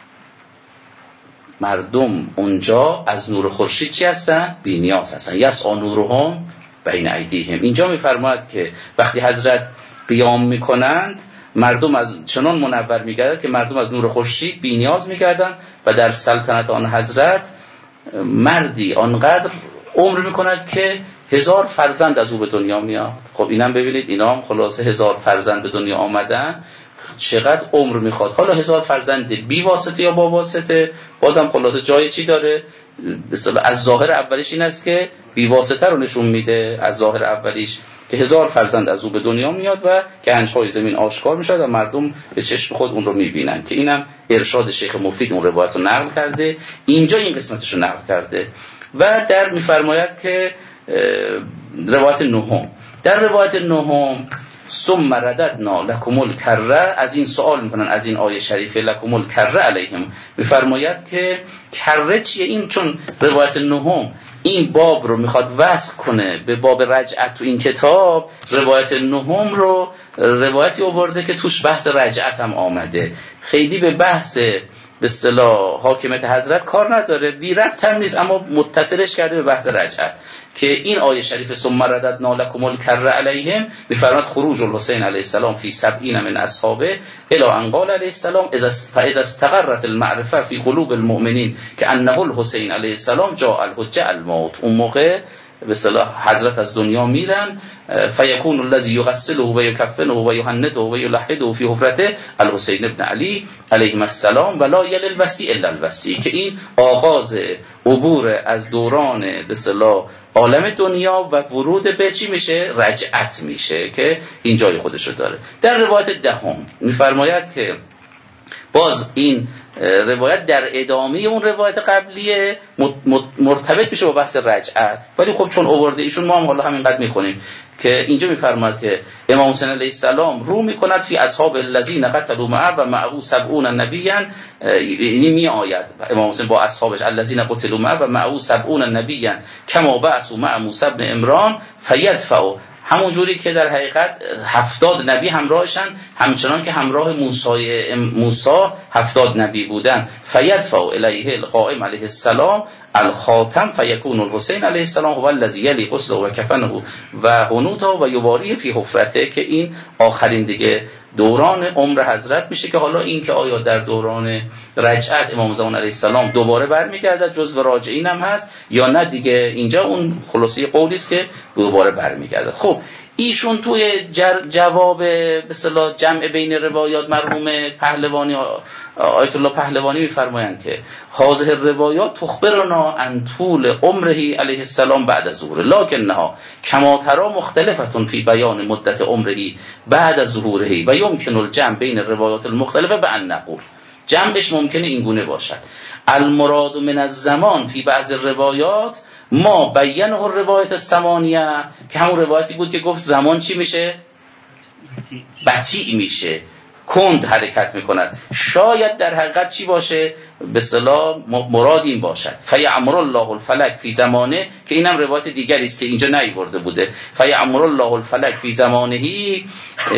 مردم اونجا از نور خورشید چی هستن؟ بی نیاز هستن. یسعی نورهم بین ایدیهم. اینجا میفرماید که وقتی حضرت قیام میکنند مردم از چنان منور میگردد که مردم از نور خورشید بی نیاز میگردند و در سلطنت آن حضرت مردی آنقدر عمر میکند که هزار فرزند از او به دنیا میاد. خب اینم ببینید، اینا هم خلاصه هزار فرزند به دنیا آمدن چقدر عمر میخواد. حالا هزار فرزند بی واسطه یا با واسطه بازم خلاصه جای چی داره؟ از ظاهر اولیش این است که بی واسطه رو نشون میده، از ظاهر اولیش که هزار فرزند از او به دنیا میاد و گنج‌های زمین آشکار میشد و مردم به چشم خود اون رو میبینن، که اینم ارشاد شیخ مفید اون روایت رو نقل کرده، اینجا این قسمتش رو نقل کرده. و در میفرماید که روایت نهم، در روایت نهم ثم رددنا لکم الکره، از این سوال میکنن از این آیه شریفه لکم الکره علیهم، میفرماید که کره چیه؟ این چون روایت نهم این باب رو میخواد وصل کنه به باب رجعت تو این کتاب، روایت نهم رو روایتی آورده که توش بحث رجعت هم آمده، خیلی به بحث به اصطلاح حاکمیت حضرت کار نداره، بی ربط هم نیست، اما متصلش کرده به بحث رجعت که این آیه شریف ثم رددنا لکم الکر علیهم میفرماد خروج الحسین علیه السلام فی سبعین من اصحابه الی ان قال علیه السلام اذا استقرت المعرفه فی قلوب المؤمنین که انه الحسین علیه السلام جاء الحجه الموت. اون موقع به اصطلاح حضرت از دنیا میرن، فیکون الذی یغسله و یکفنه و یهنده و یلحده فی حفرته الحسین ابن علی علیه السلام ولا یل الوصی الا الوصی، که این آغاز عبور از دوران به اصطلاح عالم دنیا و ورود به چی میشه؟ رجعت میشه که این جای خودشو داره. در روایت دهم میفرماید که باز این روایت در ادامه اون روایت قبلیه مرتبط میشه با بحث رجعت، ولی خب چون آورده ایشون ما هم حالا همینقدر میخونیم که اینجا میفرماید که امام حسین علیه السلام رو میکند فی اصحاب الذین قتلوا معه و معه سبعون نبیا، یعنی می آید امام حسین با اصحابش الذین قتلوا معه و معه سبعون نبیا کما بعثوا مع موسی بن عمران فیدفعوا، همون جوری که در حقیقت هفتاد نبی همراهشن همچنان که همراه موسی موسی هفتاد نبی بودن. فیدفع الیه القائم علیه السلام الخاتم فیکون الحسین علیه السلام هو الذی یلی غسله و کفنه و حنوطه و یباری فی حفرته، که این آخرین دیگه دوران عمر حضرت میشه که حالا این که آیا در دوران رجعت امام زمان علیه السلام دوباره برمیگرده جزو راجعین هم هست یا نه، دیگه اینجا اون خلاصه قولی است که دوباره برمیگرده. خب ایشون توی جواب به اصطلاح جمع بین روایات مرحوم پهلوانی آیت الله پهلوانی میفرمایند که هذه الروایات تخبرنا عن طول عمره علیه السلام بعد از ظهور، لکنها کما ترى مختلفه فی بیان مدت عمره بعد از ظهوره و یمکن الجمع بین الروایات المختلفه بان نقول، جمعش ممکنه این گونه باشد المراد من الزمان فی بعض الروایات ما بیانه الروایت الثمانیه، که همون روایتی بود که گفت زمان چی میشه؟ بطیء میشه، کند حرکت میکند. شاید در حقیقت چی باشه؟ به اصطلاح مراد این باشد فیعمر الله الفلک فی زمانه، که اینم روایت دیگری است که اینجا نیورده بوده، فیعمر الله الفلک فی زمانهی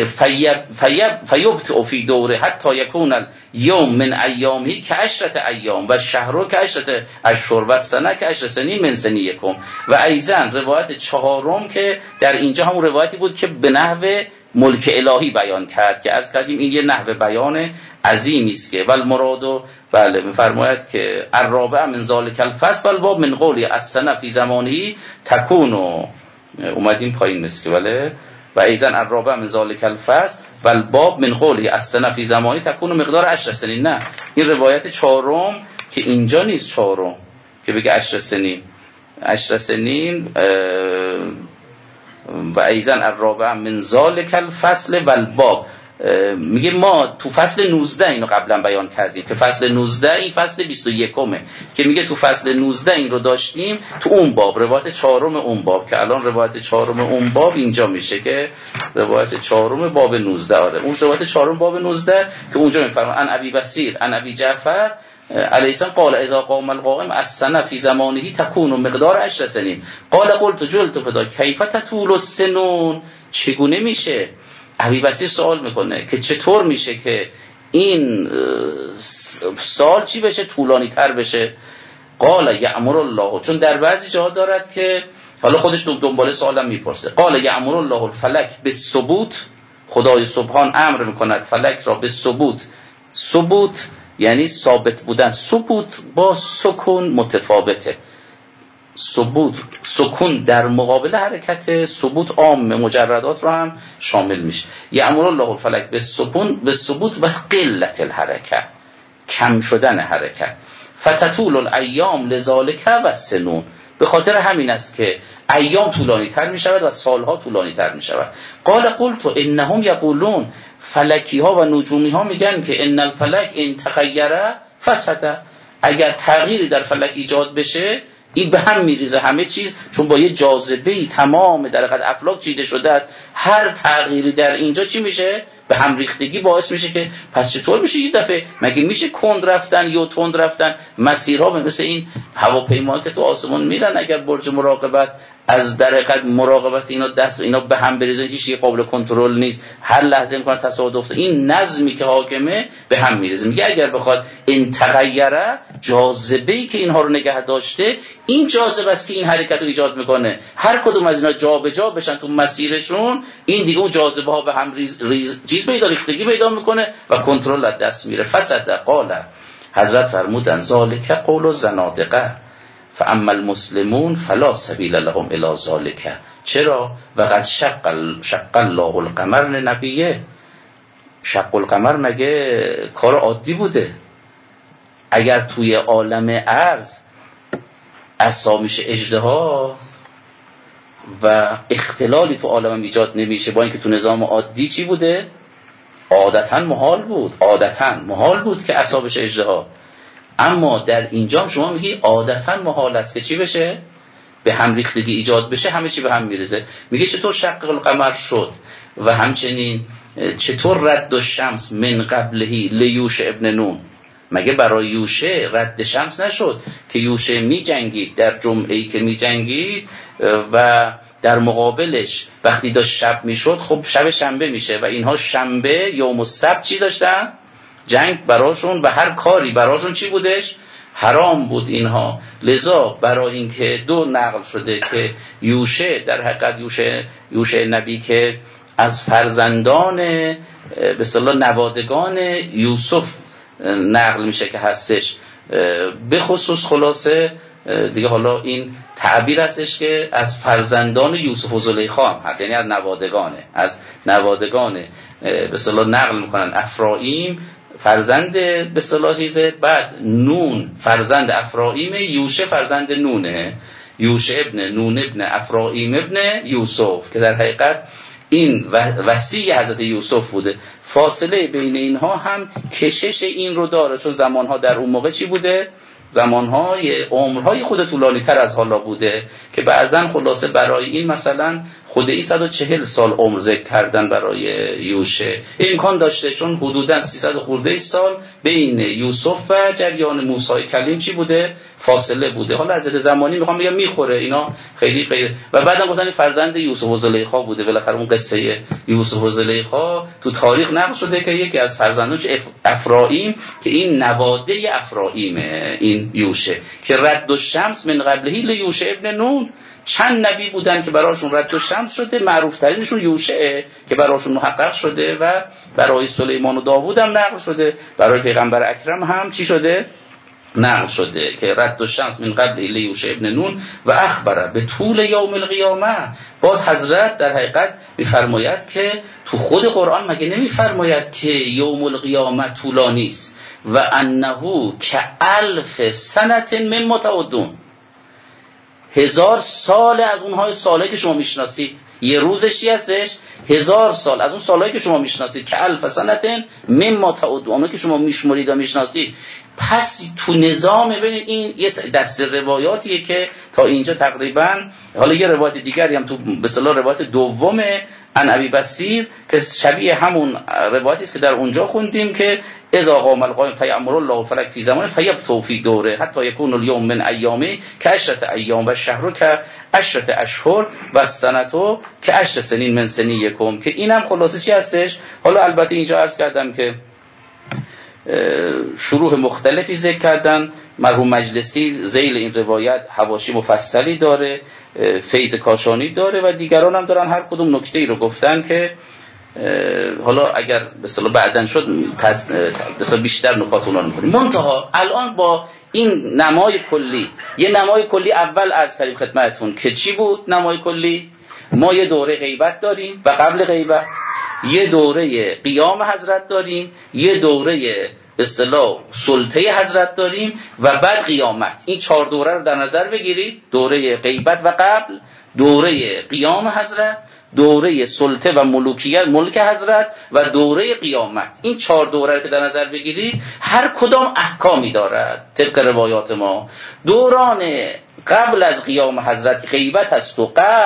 فیبطئ فی دوره حتی یکون یوم من ایامه که عشرت ایام و شهر که عشرت اشهر و سنه که عشر سنین من سنیکم. و ایضا روایت چهارم که در اینجا همون روایتی بود که به نحو ملک الهی بیان کرد که عرض کردیم این یه نحو بیان عظیمی است که ول مرادو بله میفرماید که الرابع من ذالک الفصل والباب من قولی السنه فی زمانه تکون، اومدیم پایین است که بله، و ایضا الرابع من ذالک الفصل والباب من قولی السنه فی زمانه تکون مقدار عشر سنین. نه، این روایت چهارم که اینجا نیست، چهارم که بگه عشر سنین عشر سنین و ایضا الرابع من ذالک الفصل والباب، میگه ما تو فصل نوزده اینو قبلا بیان کردیم که فصل نوزده این فصل بیست و یکمه که میگه تو فصل نوزده این رو داشتیم تو اون باب، روایت چهارم اون باب، که الان روایت چهارم اون باب اینجا میشه که روایت چهارم باب نوزده. آره اون روایت چهارم باب نوزده که اونجا میفرماید ان ابی بصیر ان ابی جعفر علیه السلام قال اذا قام القائم السنه فی زمانه تکون مقدار عشر سنین قال قلت جلت فدا کیف تطول السنون، چگونه میشه؟ ابی بصیر سوال میکنه که چطور میشه که این سال چی بشه طولانی تر بشه؟ قال یأمر الله، چون در بعضی جاها دارد که حالا خودش دنبال سوالم میپرسه، قال یأمر الله الفلک بالثبوت، خدای سبحان امر میکند فلک را به ثبوت، ثبوت یعنی ثابت بودن، ثبوت با سکون متفاوته، ثبوت سکون در مقابل حرکت، ثبوت عام مجردات رو هم شامل میشه. یأمر الله الفلک به سکون به ثبوت و قلت الحرکت، کم شدن حرکت، فتطول الایام لذالک و سنون، به خاطر همین است که ایام طولانی تر می شود و سالها طولانی تر می شود. قال قلت انهم یقولون، فلکی ها و نجومی ها میگن که ان الفلک ان تغیر فسد، اگر تغییری در فلک ایجاد بشه این به هم میریزه همه چیز، چون با یه جاذبه‌ای تمام در حقیقت افلاک چیده شده است، هر تغییری در اینجا چی میشه؟ به هم ریختگی باعث میشه که پس چطور میشه یه دفعه مگه میشه کند رفتن یا تند رفتن؟ مسیرها مثل این هواپیما که تو آسمون میرن، اگر برج مراقبت از در حقیقت مراقبت اینا دست اینا به هم بریزه، هیچ قابل کنترل نیست، هر لحظه امکان تصادف. این نظمی که حاکمه به هم میریزه. میگه اگر بخواد این تغیره، جاذبه‌ای که اینها رو نگه داشته، این جاذبه است که این حرکت رو ایجاد میکنه. هر کدوم از اینا جابجا بشن تو مسیرشون، این دیگه اون جاذبه ها به هم ریز ریز چیز پیدا ریختگی پیدا میکنه و کنترل از دست میره. فسد قال، حضرت فرمودن ذالک قول الزنادقه فاما المسلمون فلا سبیل لهم الی ذالک. چرا؟ وقد شق شق الله القمر لنبیه. شق القمر مگه کار عادی بوده؟ اگر توی عالم ارض اسامیش اژدها و اختلالی تو عالم ایجاد نمیشه، با اینکه تو نظام عادی چی بوده؟ عادتاً محال بود، عادتاً محال بود که اسابش اژدها. اما در اینجا شما میگی عادتاً محال است که چی بشه؟ به هم ریختگی ایجاد بشه، همه چی به هم میرزه. میگه چطور شق القمر شد و همچنین چطور رد الشمس من قبلهی لیوش ابن نون. مگه برای یوشه رد شمس نشد که یوشه می جنگید در جمعه‌ای که می جنگید و در مقابلش وقتی داشت شب می شد، خب شب شنبه میشه و اینها شنبه یوم السبت چی داشتن؟ جنگ براشون و هر کاری براشون چی بودش؟ حرام بود اینها. لذا برای اینکه دو نقل شده که یوشه در حقیقت یوشه یوشه نبی که از فرزندان به اصطلاح نوادگان یوسف نقل میشه که هستش، به خصوص خلاصه دیگه حالا این تعبیر هستش که از فرزندان یوسف و زلیخا هم هست، یعنی از نوادگانه، از نوادگان به اصطلاح نقل میکنن. افرایم فرزند به اصطلاح چیزه، بعد نون فرزند افرایم، یوشه فرزند نونه، یوشه ابن نون ابن افرایم ابن یوسف، که در حقیقت این وصی حضرت یوسف بوده. فاصله بین اینها هم کشش این رو داره، چون زمانها در اون موقع چی بوده؟ زمانهای عمرهای خود طولانی تر از حالا بوده که بعضن خلاصه برای این مثلا خود ای صد و چهل سال عمر ذکر کردن برای یوشه. امکان داشته چون حدوداً سیصد خورده سال بین یوسف و جریان موسی کلیم چی بوده؟ فاصله بوده. حالا از زمانی میخوام بگم میخوره اینا خیلی غیر. و بعدم گفتن فرزند یوسف و زلیخا بوده. بالاخره اون قصه یوسف و زلیخا تو تاریخ نقل شده که یکی از فرزندانش افرایم که این نواده افرایمه، این یوشه که رد الشمس من قبلهی لیوشه ابن نون. چند نبی بودن که براشون رد الشمس شده، معروف ترینشون یوشعه که براشون محقق شده و برای سلیمان و داوود هم نقل شده، برای پیغمبر اکرم هم چی شده؟ نقل شده که رد الشمس من قبل لیوشه ابن نون و اخبره به طول یوم القیامه. باز حضرت در حقیقت میفرماید که تو خود قرآن مگه نمیفرماید که یوم القیامه طولانی است و انه که الف سنت مما تعدون، هزار سال از اونهای سالهایی که شما میشناسید. یه روزش چی هستش؟ هزار سال از اون سالهایی که شما میشناسید که الف سنت مما تعدون، اونایی که شما میشمرید و میشناسید. پس تو نظام ببینید این یه دست روایاتیه که تا اینجا تقریبا، حالا یه روایت دیگری هم تو به اصطلاح روایت دومه عن ابی بصیر که شبیه همون روایتی است که در اونجا خوندیم که اذا قام القائم فیأمر الله الفلک فی زمان فیبطو فی دوره حتی یکون الیوم من ایامه که عشرة ایام و الشهر که عشرة اشهر و السنه که عشر سنین من سنیکم، که اینم خلاصه چی هستش. حالا البته اینجا عرض کردم که شروح مختلفی ذکر کردن. مرحوم مجلسی ذیل این روایت حواشی مفصلی داره، فیض کاشانی داره و دیگران هم دارن، هر کدوم نکته‌ای رو گفتن که حالا اگر به اصطلاح بعدن شد به اصطلاح بیشتر نکات اونا رو می‌کنیم. منتها الان با این نمای کلی، یه نمای کلی اول عرض کردیم خدمتتون که چی بود نمای کلی؟ ما یه دوره غیبت داریم و قبل غیبت یه دوره قیام حضرت داریم، یه دوره اصطلاح سلطه حضرت داریم و بعد قیامت. این چهار دوره رو در نظر بگیرید، دوره غیبت و قبل، دوره قیام حضرت، دوره سلطه و ملوکیت ملک حضرت و دوره قیامت. این چهار دوره رو که در نظر بگیرید هر کدام احکامی دارد طبق روایات ما. دوران قبل از قیام حضرت غیبت هست و قبل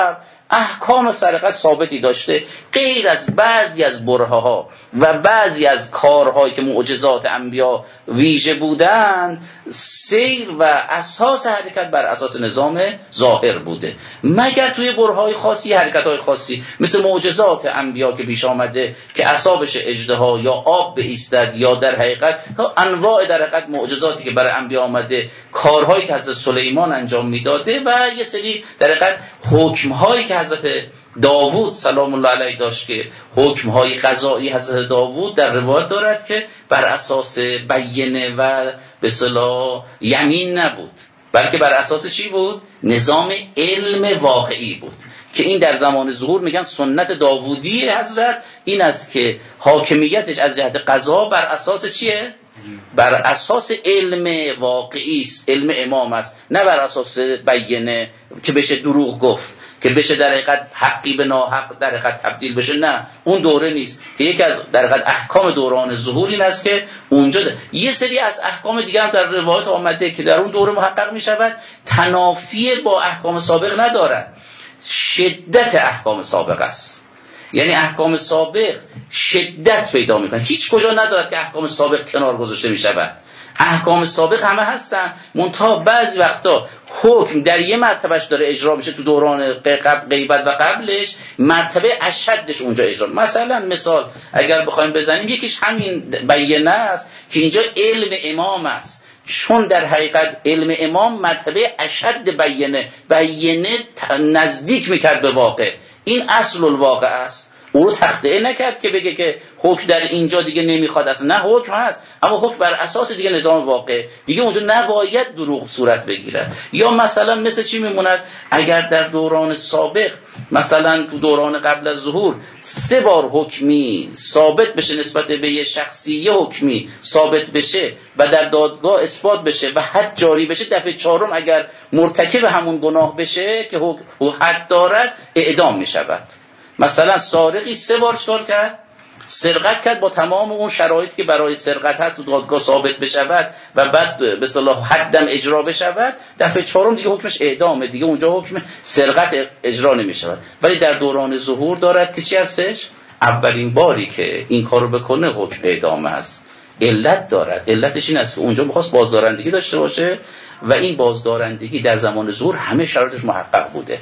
احکام سرقت ثابتی داشته، غیر از بعضی از برهه‌ها و بعضی از کارهایی که معجزات انبیا ویژه بودند، سیر و اساس حرکت بر اساس نظام ظاهر بوده، مگر توی برهه‌های خاصی، حرکت‌های خاصی مثل معجزات انبیا که پیش آمده که اعصابش اژدها یا آب بایستد، یا در حقیقت انواع در حقیقت معجزاتی که برای انبیا آمده، کارهایی که حضرت سلیمان انجام میداده و یه سری در حقیقت حکم‌هایی که حضرت داوود سلام الله علیه داشت که حکم‌های قضایی حضرت داوود در روایت دارد که بر اساس بینه و به اصطلاح یمین نبود، بلکه بر اساس چی بود؟ نظام علم واقعی بود، که این در زمان ظهور میگن سنت داوودی حضرت این است که حاکمیتش از جهت قضا بر اساس چیه؟ بر اساس علم واقعی است، علم امام است، نه بر اساس بینه که بشه دروغ گفت، که بشه در حقیقت حقی به ناحق در حقیقت تبدیل بشه. نه، اون دوره نیست. که یکی از در حقیقت احکام دوران ظهور این است که اونجا ده. یه سری از احکام دیگه هم در روایات آمده که در اون دوره محقق می شود، تنافی با احکام سابق ندارد، شدت احکام سابق است. یعنی احکام سابق شدت پیدا میکنه، هیچ کجا ندارد که احکام سابق کنار گذاشته می شود. احکام سابق همه هستن، منتها بعضی وقتا حکم در یه مرتبهش داره اجرا میشه تو دوران غیبت و قبلش، مرتبه اشدش اونجا اجرا. مثلا مثال اگر بخوایم بزنیم، یکیش همین بینه است که اینجا علم امام است، چون در حقیقت علم امام مرتبه اشد بینه، بینه نزدیک میکرد به واقع، این اصل الواقع است. او رو تخطئه نکرد که بگه که حکم در اینجا دیگه نمیخواد، اصلا نه، حکم هست اما حکم بر اساس دیگه نظام واقع، دیگه اونجا نباید دروغ صورت بگیرد. یا مثلا مثل چی میموند؟ اگر در دوران سابق مثلا تو دوران قبل از ظهور سه بار حکمی ثابت بشه نسبت به یه شخصی، یه حکمی ثابت بشه و در دادگاه اثبات بشه و حد جاری بشه، دفعه چهارم اگر مرتکب همون گناه بشه که حد دارد، اعدام میشود. مثلا سارقی سه بار چکار کرد؟ سرقت کرد با تمام اون شرایطی که برای سرقت هست، تو دادگاه ثابت بشود و بعد به اصطلاح حدم اجرا بشود، دفعه چهارم دیگه حکمش اعدامه، دیگه اونجا حکم سرقت اجرا نمیشود. ولی در دوران ظهور دارد که چی هستش؟ اولین باری که این کارو بکنه حکم اعدام است. علت دارد، علتش این است که اونجا می‌خواست بازدارندگی داشته باشه و این بازدارندگی در زمان ظهور همه شرایطش محقق بوده.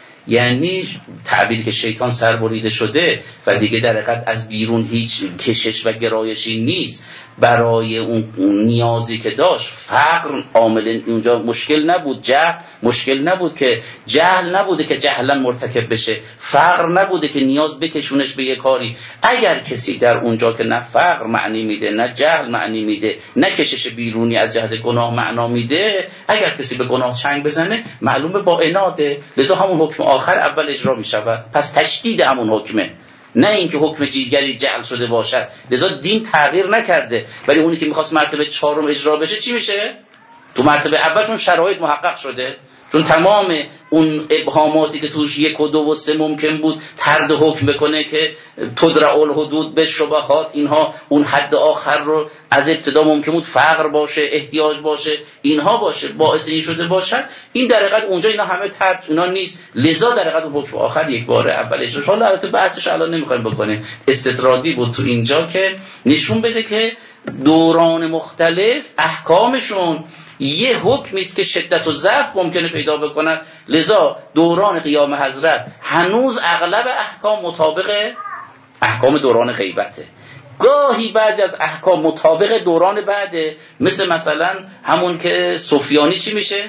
یعنی تعبیری که شیطان سربریده شده و دیگه در حقیقت از بیرون هیچ کشش و گرایشی نیست برای اون نیازی که داشت. فقر عامل اونجا مشکل نبود، جهل مشکل نبود که جهل نبوده که جهلا مرتکب بشه، فقر نبوده که نیاز بکشونش به یه کاری. اگر کسی در اونجا که نه فقر معنی میده، نه جهل معنی میده، نه کشش بیرونی از جهت گناه معنا میده، اگر کسی به گناه چنگ بزنه معلومه با عناده، لذا همون حکم آخر اول اجرا میشود. پس تشدید همون حکمه، نه اینکه حکم دیگری جعل شده باشد. لذا دین تغییر نکرده، ولی اونی که میخواست مرتبه چهارم اجرا بشه چی میشه؟ تو مرتبه اولشون شرایط محقق شده، چون تمام اون ابهاماتی که توش یک و دو و سه ممکن بود ترد حکم بکنه که تدرع الحدود به شبهات، اینها اون حد آخر رو از ابتدا ممکن بود فقر باشه، احتیاج باشه، اینها باشه، باعث این شده باشد. این در حقیقت اونجا اینا همه ترد اینا نیست، لذا در حقیقت اون حکم آخر یک بار اول اجرا. حالا البته بحثش الان نمیخوایم بکنیم، استطرادی بود تو اینجا که نشون بده که دوران مختلف احکامشون یه حکمی است که شدت و ضعف ممکنه پیدا بکنن. لذا دوران قیام حضرت هنوز اغلب احکام مطابق احکام دوران غیبته، گاهی بعضی از احکام مطابق دوران بعده، مثل مثلا همون که سفیانی چی میشه؟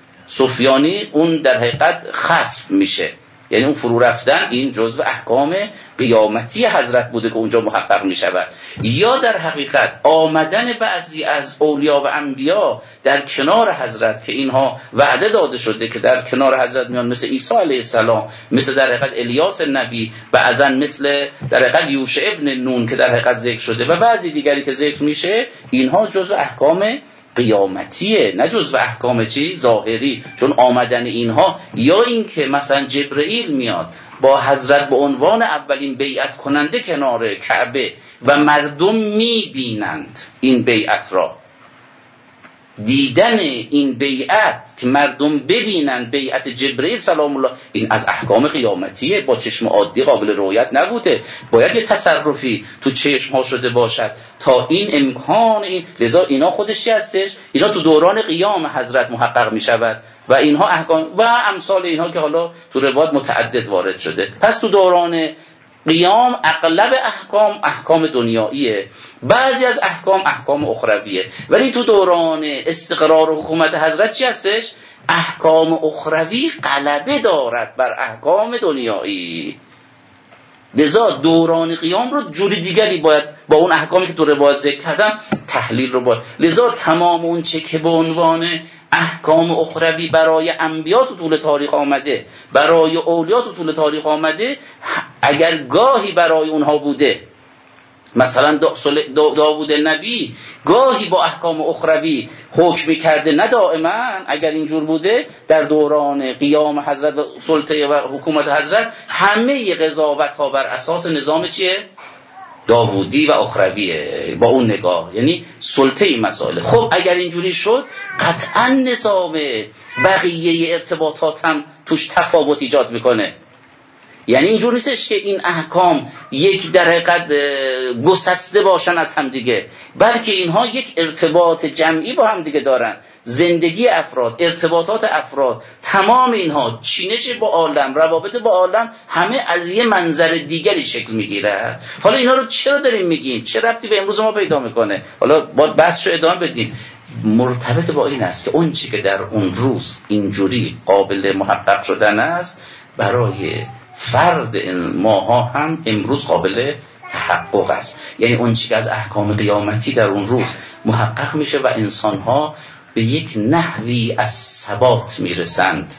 سفیانی اون در حقیقت خسف میشه، یعنی اون فرو رفتن، این جزء احکام قیامتی حضرت بوده که اونجا محقق می شود. یا در حقیقت آمدن بعضی از اولیاء و انبیا در کنار حضرت که اینها وعده داده شده که در کنار حضرت میان، مثل عیسی علیه السلام، مثل در حقیقت الیاس نبی، بعضا مثل در حقیقت یوشع ابن نون که در حقیقت ذکر شده و بعضی دیگری که ذکر میشه، اینها جزء احکام قیامتیه، نه جزء احکام چی ظاهری. چون آمدن اینها، یا این که مثلا جبرئیل میاد با حضرت به عنوان اولین بیعت کننده کنار کعبه و مردم میبینند این بیعت را، دیدن این بیعت که مردم ببینن بیعت جبرئیل سلام الله، این از احکام قیامتیه، با چشم عادی قابل رؤیت نبوده، باید یه تصرفی تو چشم ها شده باشد تا این امکان این، لذا اینا خودش چی هستش؟ اینا تو دوران قیام حضرت محقق می شود و اینها احکام و امثال اینها که حالا تو روایات متعدد وارد شده. پس تو دوران قیام اغلب احکام احکام دنیاییه، بعضی از احکام احکام اخرویه، ولی تو دوران استقرار و حکومت حضرت چی هستش؟ احکام اخروی غلبه دارد بر احکام دنیایی. لذا دوران قیام رو جوری دیگری باید با اون احکامی که تو روایت ذکر کردم تحلیل رو باید. لذا تمام اون چه که به عنوان احکام اخروی برای انبیا تو طول تاریخ آمده، برای اولیا تو طول تاریخ آمده، اگر گاهی برای اونها بوده، مثلا داوود نبی گاهی با احکام اخروی حکم کرده، نه دائما، اگر اینجور بوده در دوران قیام حضرت و سلطه و حکومت حضرت همه قضاوت ها بر اساس نظام چیه؟ داوودی و اخرویه، با اون نگاه، یعنی سلطه این مسائل. خب اگر اینجوری شد قطعا نظام بقیه ارتباطات هم توش تفاوت ایجاد میکنه. یعنی اینجور نیستش که این احکام یک در حقیقت گسسته باشن از هم دیگه، بلکه اینها یک ارتباط جمعی با هم دیگه دارن. زندگی افراد، ارتباطات افراد، تمام اینها، چینش با عالم، روابط با عالم، همه از یه منظر دیگری شکل میگیره. حالا اینا رو چرا داریم میگیم؟ چه ربطی به امروز ما پیدا میکنه؟ حالا باید بحثشو ادامه بدیم. مرتبط با این است که اون چی که در اون روز اینجوری قابل محقق شدن است، برای فرد ماها هم امروز قابل تحقق است. یعنی اون چی که از احکام قیامتی در اون روز محقق میشه و انسانها به یک نحوی از ثبات میرسند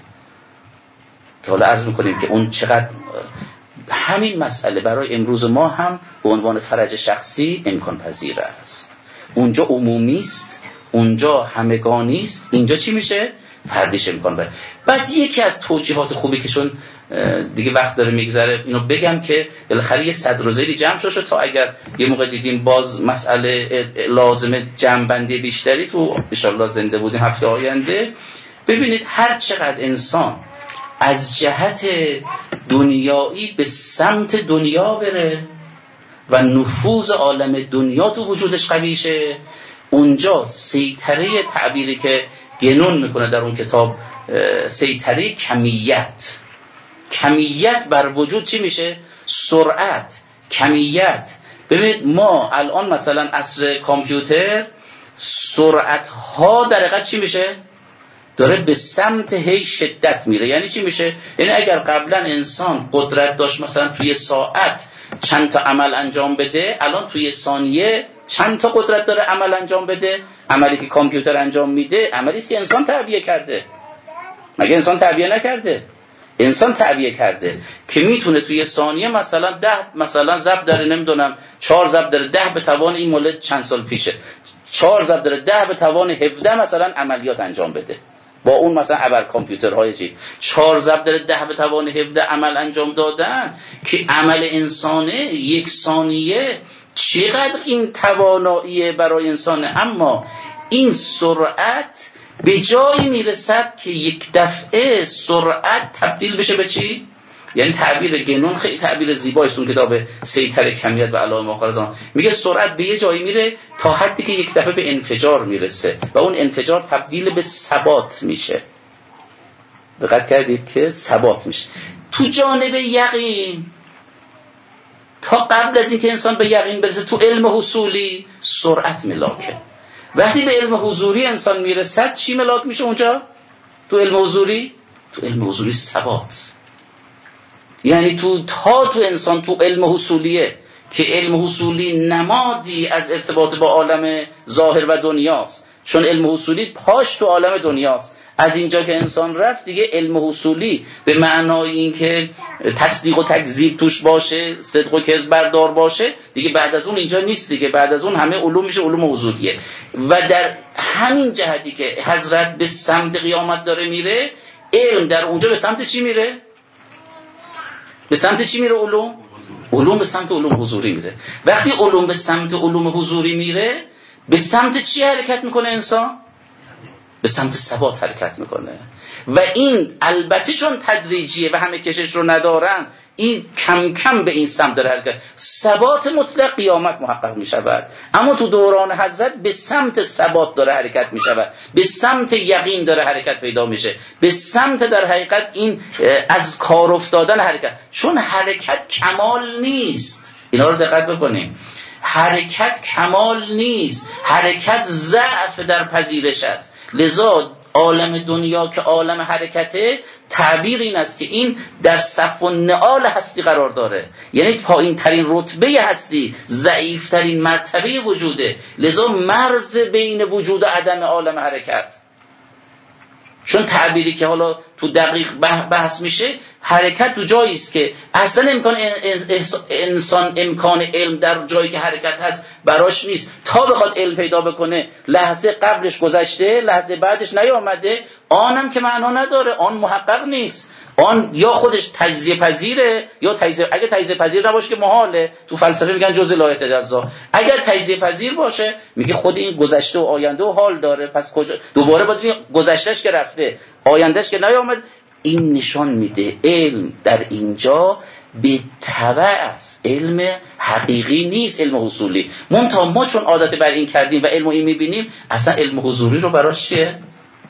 که حالا عرض میکنیم که اون چقدر همین مسئله برای امروز ما هم به عنوان فرج شخصی امکان پذیر است. اونجا عمومی است، اونجا همگانی است، اینجا چی میشه؟ فردیش امکان بره. بعد یکی از توجیهات خوبی که چون دیگه وقت داره میگذره اینو بگم که بالاخره یه صدر و ذیلی جمع شد تا اگر یه موقع دیدیم باز مسئله لازمه جمع‌بندی بیشتری تو ان شاءالله زنده بودیم هفته آینده. ببینید هر چقدر انسان از جهت دنیایی به سمت دنیا بره و نفوذ عالم دنیا تو وجودش قوی شه، اونجا سیطره، تعبیری که گنون میکنه در اون کتاب، سیطره کمیت، کمیت بر وجود چی میشه؟ سرعت، کمیت. ببینید ما الان مثلا عصر کامپیوتر سرعت ها در حقیقت چی میشه؟ داره به سمت هی شدت میره. یعنی چی میشه؟ یعنی اگر قبلا انسان قدرت داشت مثلا توی ساعت چند تا عمل انجام بده، الان توی ثانیه چند تا قدرت داره عمل انجام بده. عملی که کامپیوتر انجام میده عملی است که انسان تعبیه کرده. مگه انسان تعبیه نکرده؟ انسان تعبیه کرده که میتونه توی ثانیه مثلا ده مثلا ضرب داره، نمیدونم چهار ضرب داره ده به توان، این مولد چند سال پیشه، چهار ضرب داره ده به توان هفده مثلا عملیات انجام بده با اون مثلا ابر کامپیوترهای چی، چهار ضرب داره ده به توان هفده عمل انجام دادن که عمل انسانه یک ثانیه چقدر این توانایی برای انسانه. اما این سرعت به جایی میرسد که یک دفعه سرعت تبدیل بشه به چی؟ یعنی تعبیر گنون خیلی تعبیر زیبایی است اون کتاب سیطره کمیت و علائم آخر زمان، میگه سرعت به یه جایی میره تا حدی که یک دفعه به انفجار میرسه و اون انفجار تبدیل به ثبات میشه. دقت کردید که ثبات میشه. تو جانب یقین، تا قبل از اینکه انسان به یقین برسه، تو علم حصولی سرعت ملاکه. وقتی به علم حضوری انسان میرسد چی ملاک میشه اونجا؟ تو علم حضوری، تو علم حضوری ثبات. یعنی تو تا تو انسان تو علم حصولیه که علم حصولی نمادی از ارتباط با عالم ظاهر و دنیاست، چون علم حصولی پاش تو عالم دنیاست. از اینجا که انسان رفت دیگه علم حصولی به معنای این که تصدیق و تکذیب توش باشه، صدق و کذب بردار باشه، دیگه بعد از اون اینجا نیست دیگه. بعد از اون همه علوم میشه علوم حضوریه. و در همین جهتی که حضرت به سمت قیامت داره میره، علم در اونجا به سمت چی میره؟ به سمت چی میره علوم؟ علوم به سمت علوم حضوری میره. وقتی علوم به سمت علوم حضوری میره، به سمت چی حرکت میکنه انسان؟ به سمت ثبات حرکت میکنه. و این البته چون تدریجیه و همه کشش رو ندارن، این کم کم به این سمت داره حرکت. ثبات مطلق قیامت محقق می شود، اما تو دوران حضرت به سمت ثبات داره حرکت می شود، به سمت یقین داره حرکت پیدا میشه، به سمت در حقیقت این از کار افتادن حرکت. چون حرکت کمال نیست، اینا رو دقت بکنیم، حرکت کمال نیست، حرکت ضعف در پذیرش است. لذا عالم دنیا که عالم حرکته، تعبیر این است که این در صف و نعال هستی قرار داره، یعنی پایین ترین رتبه هستی، ضعیف ترین مرتبه وجوده. لذا مرز بین وجود و عدم عالم حرکت. چون تعبیری که حالا تو دقیق بحث میشه، حرکت تو جایی است که اصلا امکان انسان امکان علم در جایی که حرکت هست براش نیست. تا بخواد علم پیدا بکنه، لحظه قبلش گذشته، لحظه بعدش نیامده، آنم که معنا نداره، آن محقق نیست. آن یا خودش تجزیه پذیره یا تجزیه، اگه تجزیه پذیر نباشه که محاله. تو فلسفه میگن جزء لا یتجزا. اگر تجزیه پذیر باشه، میگه خود این گذشته و آینده و حال داره، پس کجا دوباره باید گذشتهش که رفته، آیندهش که نیامد. این نشان میده علم در اینجا به تبع است، علم حقیقی نیست، علم حصولی. منتها ما چون عادت بر این کردیم و علم این میبینیم، اصلا علم حضوری رو براش چیه؟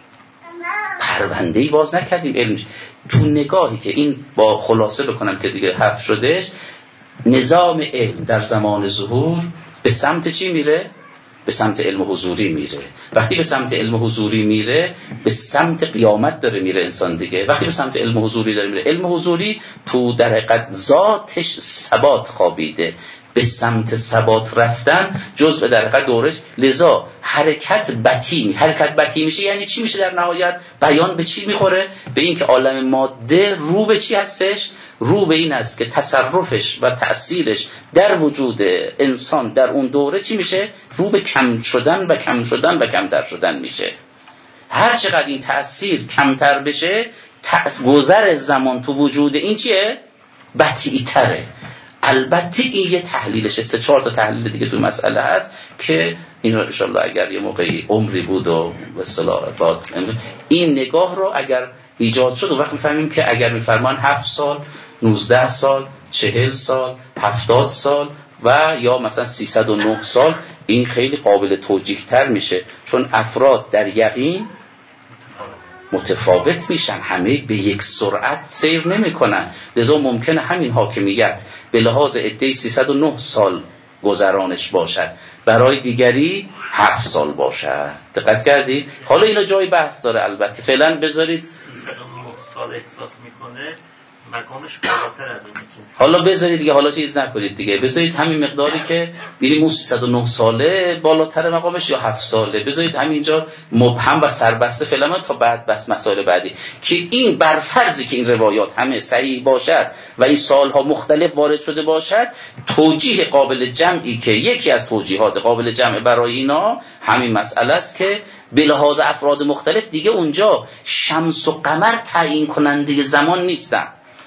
پرونده‌ای باز نکردیم. علم تو نگاهی که این با خلاصه بکنم که دیگه حرف شدش، نظام علم در زمان ظهور به سمت چی میره؟ به سمت علم حضوری میره. وقتی به سمت علم حضوری میره، به سمت قیامت داره میره انسان دیگه. وقتی به سمت علم حضوری داره میره، علم حضوری تو در حقیقت ذاتش ثبات خوابیده، به سمت ثبات رفتن جزء در حقیقت دورش. لذا حرکت بطی، حرکت بطی میشه یعنی چی میشه در نهایت؟ بیان به چی میخوره؟ به این که عالم ماده رو به چی هستش؟ رو به این است که تصرفش و تأثیرش در وجود انسان در اون دوره چی میشه؟ رو به کم شدن و کم شدن و کمتر شدن میشه. هر چقدر این تأثیر کمتر بشه، گذر زمان تو وجود این چیه؟ بطی‌تره تره. البته این یه تحلیلشه، سه چهار تا تحلیل دیگه تو مسئله هست که اینا ان شاءالله اگر یه موقعی عمری بود و به اصطلاح بعد این نگاه رو اگر ایجاد شد، و وقت میفهمیم که اگر میفرمان هفت سال، نوزده سال، چهل سال، هفتاد سال و یا مثلا سیصد و نه سال، این خیلی قابل توجیه تر میشه، چون افراد در یقین متفاوت میشن، همه به یک سرعت سیر نمی کنن. لذا ممکنه همین حاکمیت به لحاظ عده سیصد و نه سال گذرانش باشد، برای دیگری هفت سال باشد. دقت کردید؟ حالا اینا جای بحث داره البته. فعلا بذارید سیصد و نه سال احساس میکنه، مقامش بالاتر از اونه. حالا بذارید دیگه، حالا چیز نکنید دیگه، بذارید همین مقداری که میریم اون سیصد و نه ساله بالاتر مقامش یا هفت ساله، بذارید همینجا مبهم و سربسته فعلا تا بعد بس مسائل بعدی، که این بر فرضی که این روایات همه صحیح باشد و این سالها مختلف وارد شده باشد، توجیه قابل جمعی که یکی از توجیهات قابل جمع برای اینا همین مسئله است که به لحاظ افراد مختلف دیگه اونجا شمس و قمر تعیین کننده زمان نیستن.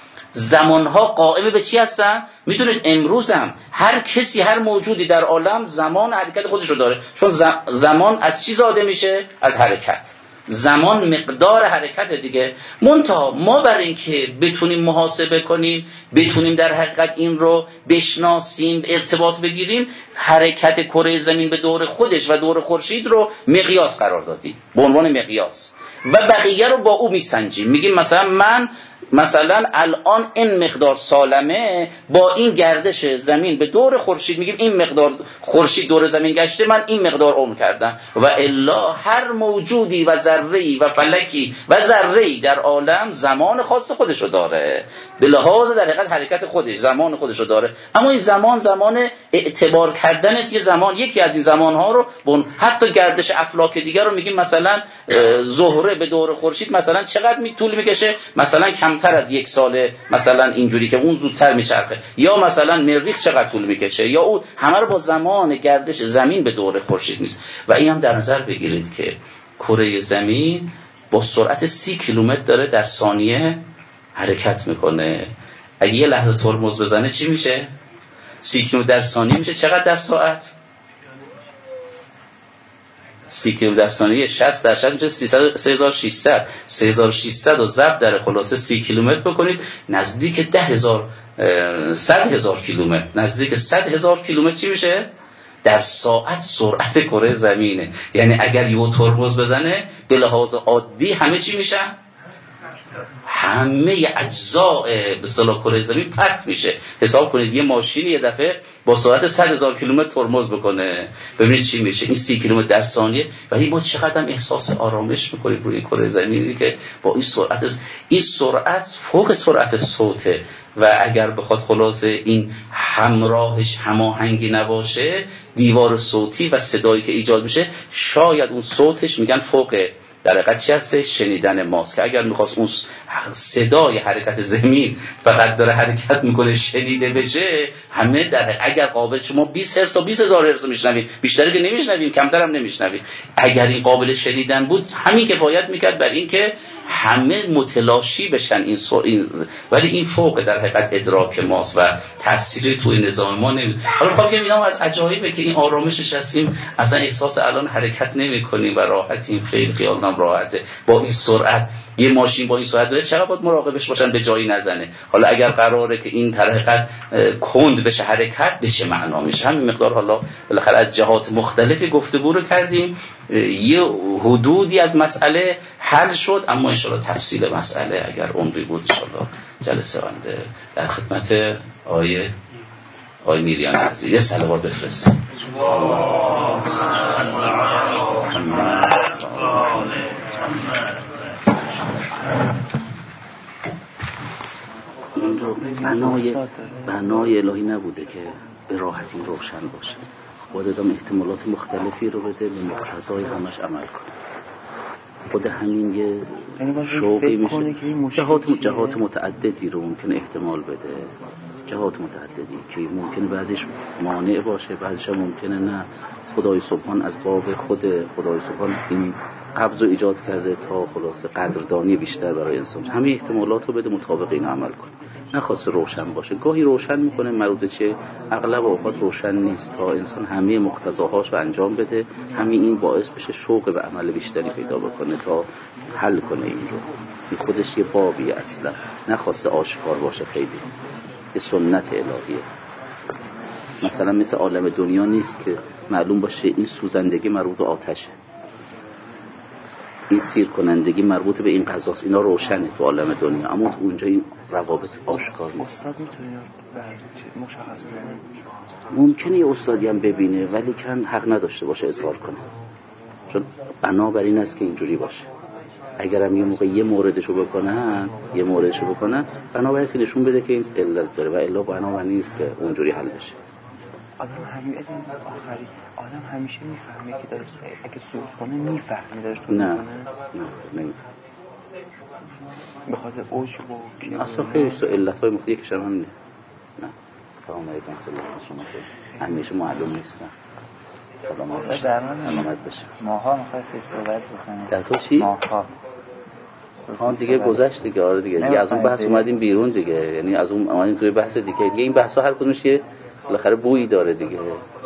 زمانها قائم به چی هستن؟ میدونید امروز هم هر کسی، هر موجودی در عالم زمان حرکت خودش رو داره، چون زمان از چی زاده میشه؟ از حرکت. زمان مقدار حرکت دیگه. منتها ما برای اینکه بتونیم محاسبه کنیم، بتونیم در حقیقت این رو بشناسیم، ارتباط بگیریم، حرکت کره زمین به دور خودش و دور خورشید رو مقیاس قرار دادیم به عنوان مقیاس، و بقیه رو با او میسنجیم. میگیم مثلا من مثلا الان این مقدار سالمه با این گردش زمین به دور خورشید، میگیم این مقدار خورشید دور زمین گشته، من این مقدار عمر کردم. و الا هر موجودی و ذره‌ای و فلکی و ذره‌ای در عالم زمان خاص خودشو داره، به لحاظ در حقیقت حرکت خودش زمان خودشو داره. اما این زمان زمان اعتبار کردن است. یه زمان، یکی از این زمانها رو بون حتی گردش افلاک دیگر رو میگیم مثلا زهره به دور خورشید مثلا چقدر می طول میکشه، مثلا کمتر از یک ساله، مثلا اینجوری که اون زودتر میچرخه، یا مثلا مریخ چقدر طول میکشه، یا اون همه رو با زمان گردش زمین به دور خورشید نیست. و این هم در نظر بگیرید که کره زمین با سرعت سی کیلومتر داره در ثانیه حرکت میکنه. اگه یه لحظه ترمز بزنه چی میشه؟ سی کیلومتر در ثانیه میشه چقدر در ساعت؟ سی کیلومتر در ثانیه شصت درصد میشه سه هزار و ششصد. سه هزار و ششصد رو ضرب در خلاصه سی کیلومتر بکنید، نزدیک ده هزار صد هزار کیلومتر، نزدیک صد هزار کیلومتر چی میشه؟ در ساعت سرعت کره زمینه. یعنی اگر یه ترمز بزنه به لحاظ عادی همه چی میشه؟ همه اجزاء به اصطلاح کره زمین پرت میشه. حساب کنید یه ماشین یه دفعه با سرعت صد هزار کیلومتر ترمز بکنه، ببینید چی میشه. این سی کیلومتر در ثانیه. ولی ما چقدر احساس آرامش میکنیم روی کره زمینی که با این سرعت، این سرعت فوق سرعت صوته و اگر بخواد خلاصه این همراهش هماهنگی نباشه، دیوار صوتی و صدایی که ایجاد میشه، شاید اون صوتش میگن فوق در حقیقت چی هست؟ شنیدن ماست. که اگر میخواست اون صدای حرکت زمین فقط داره حرکت میکنه شنیده بشه، همه در اگر قابل شما بیست هرتز تا بیست هزار هرتز میشنوید، بیشتری که نمیشنویم، کمتر هم نمیشنویم. اگر این قابل شنیدن بود همین کفایت میکرد بر این که همه متلاشی بشن این, این ولی این فوق در حقیقت ادراک ماست و تأثیری توی نظام ما نمی. حالا خب میگم اینا از عجایبه که این آرامشش هستیم، اصلا احساس الان حرکت نمی‌کنیم و راحتیم، خیلی خیالم راحته. با این سرعت یه ماشین با این سرعت داره چقدر باید مراقبش باشن به جایی نزنه. حالا اگر قراره که این حرکت کند بشه، حرکت بشه، معنا میشه همین مقدار. حالا بالاخره از جهات مختلفی گفتگو رو کردیم، یه حدودی از مسئله حل شد، اما ان شاءالله تفصیل مسئله اگر عمری بود ان شاءالله جلسه آینده در خدمت آیه آیه میریان عزیز. یه صلوات بفرست. بنای بنای الهی نبوده که به راحتی روشن باشه، باید ادام احتمالات مختلفی رو بده، به مقتضای همش عمل کنه. خود همین یه شوقی میشه. جهات جهات متعددی رو ممکنه احتمال بده، جهات متعددی که ممکنه بعضیش مانع باشه، بعضیش ممکنه نه. خدای سبحان از باب خود خدای سبحان این قبض رو ایجاد کرده تا خلاصه قدردانی بیشتر برای انسان. همه احتمالات رو بده، مطابق این عمل کنه. نخواست روشن باشه، گاهی روشن میکنه، مربوط چه اغلب اوقات روشن نیست تا انسان همه مقتضاهاش رو انجام بده. همین این باعث بشه شوق به عمل بیشتری پیدا بکنه تا حل کنه این رو. این خودش یه بابی اصلا نخواسته آشکار باشه، خیلی یه سنت الهیه. مثلا مثل عالم دنیا نیست که معلوم باشه این سوزندگی مربوط به آتشه، این سیر کنندگی مربوط به این قضاست. اینا روشنه تو عالم دنیا، اما تو اونجا این روابط آشکار نیست. استاد میتونه مشخص کنه؟ ممکنه یه استادی هم ببینه ولی کن حق نداشته باشه اظهار کنه، چون بنابر این است که اینجوری باشه. اگرم یه موقع یه موردشو بکنن یه موردشو بکنن بنابر این نشون بده که این علت داره و الا بنابر نیست که اونجوری حل بشه. آدم همیشه آخری آدم همیشه میفهمه که داره اگه سوء کنه میفهمه داره سوء نه کنه. نه نمیفهم به خاطر عجب و کینه اصلا خیلی سو علت‌های مختلفی که شما نه. سلام علیکم شما همیشه معلوم نیست. سلامت سلامت بشه. ماها می‌خواست صحبت بکنه. در تو چی؟ ماها آن دیگه گذشت دیگه. آره دیگه دیگه از اون بحث اومدیم بیرون دیگه، یعنی از اون اومدیم توی بحث دیگه. دیگه این بحث‌ها هر کدومش یه بالاخره بویی داره دیگه.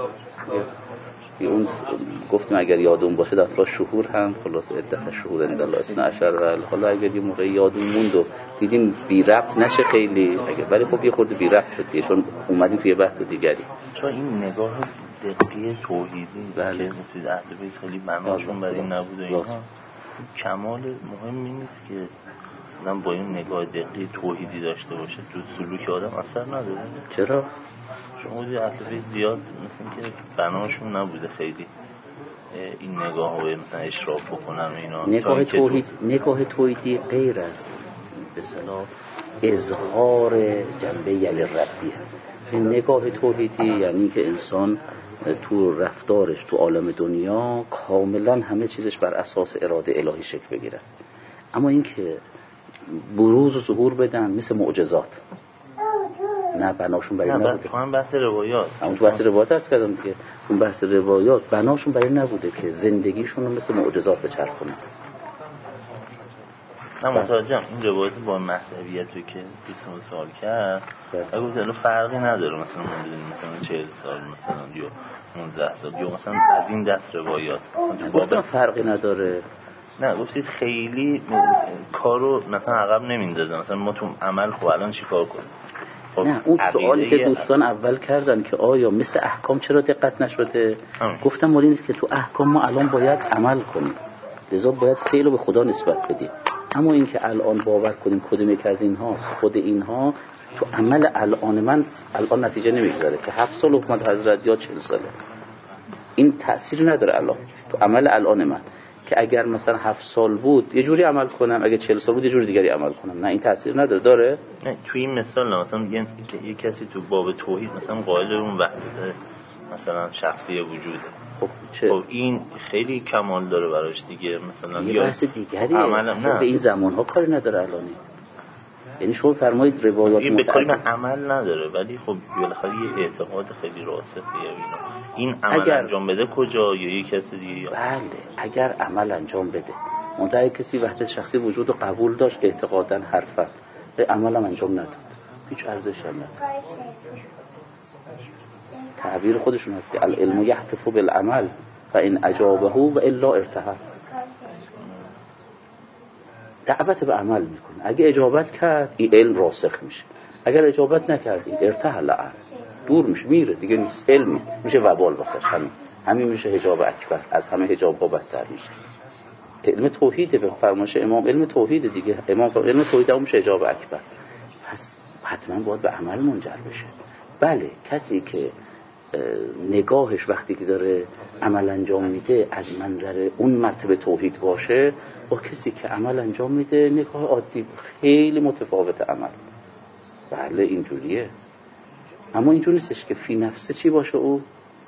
اون گفتیم اگر یادون باشه در تا شهور هم خلاص عدت شهور اند الله اثنا عشر و حالا اگر یه موقع یادون موند و دیدیم بی ربط نشه خیلی اگر، ولی خب یه خورده بی ربط شد دیگه چون اومدیم توی بحث دیگری. چون این نگاه دقیق توحیدی بله. که توی اهل بیت خیلی بناشون برای این نبوده اینها کمال مهمی نیست که آدم با این نگاه دقیق توحیدی داشته باشه تو سلوک آدم اثر نداره. چرا؟ شما دیگه اهل بیت زیاد مثل که بناشون نبوده خیلی این نگاه رو مثلا اشراف بکنن و اینا. نگاه توحید نگاه توحیدی غیر از به اصطلاح اظهار جنبه یل ربی. این نگاه توحیدی یعنی که انسان تو رفتارش تو عالم دنیا کاملا همه چیزش بر اساس اراده الهی شکل بگیره، اما این که بروز و ظهور بدن مثل معجزات نه بناشون برای نبوده. نه بحث روایات، اما تو بحث روایات عرض کردم که اون بحث روایات بناشون برای نبوده که زندگیشون رو مثل معجزات بچرخونن. من متوجهم این روایت با مهدویت رو که دوستمون سوال کرد و گفت الان فرقی نداره مثلا من بدونیم مثلا چهل سال مثلا یا پانزده سال یا مثلا از این دست روایات گفتم فرقی نداره. نه گفتید خیلی کارو مثلا عقب نمیندازه مثلا ما تو عمل خب الان چیکار کنیم؟ نه اون سوالی که دوستان اول کردن که آیا مثل احکام چرا دقت نشده هم. گفتم مولی نیست که تو احکام ما الان باید عمل کنیم لذا باید فعل رو به خدا نسبت بدیم، اما این که الان باور کنیم کدوم یک از اینها خود اینها تو عمل الان من الان نتیجه نمیگذاره که هفت سال حکومت حضرت یا چهل ساله این تأثیر نداره الان تو عمل الان من که اگر مثلا هفت سال بود یه جوری عمل کنم اگه چهل سال بود یه جوری دیگری عمل کنم. نه این تأثیر نداره. داره؟ نه توی این مثال نه مثلا میگن یه کسی تو باب توحید مثلا قائل اون وحدت مثلا شخصی وجوده خب چه؟ خب این خیلی کمال داره براش دیگه مثلا یه بحث دیگریه مثلا به این زمان ها کاری نداره الانی. یعنی شما فرمایید روایات این به کاری عمل نداره ولی خب بالاخره یه اعتقاد خیلی راسخه اینا این عمل اگر انجام بده کجا یا یک کسی دیگه یا بله اگر عمل انجام بده منتها کسی وحدت شخصی وجود رو قبول داشت اعتقادا حرفا به عمل هم انجام نداد هیچ ارزشی هم نداره. تعبیر خودشون هست که العلم یهتف بالعمل فان اجابه و الا ارتحل. دعوت به عمل میکنه اگه اجابت کرد این علم راسخ میشه اگر اجابت نکرد این ارتحل دور میشه میره دیگه نیست علم نیست میشه وبال واسش همین همین میشه حجاب اکبر از همه حجاب ها بدتر میشه. علم توحیده به فرمایش امام علم توحیده دیگه امام علم توحید هم میشه حجاب اکبر پس حتما باید به عمل منجر بشه. بله کسی که نگاهش وقتی که داره عمل انجام میده از منظر اون مرتبه توحید باشه با کسی که عمل انجام میده نگاه عادی خیلی متفاوت عمل. بله اینجوریه اما اینجوری نیستش که فی نفسه چی باشه او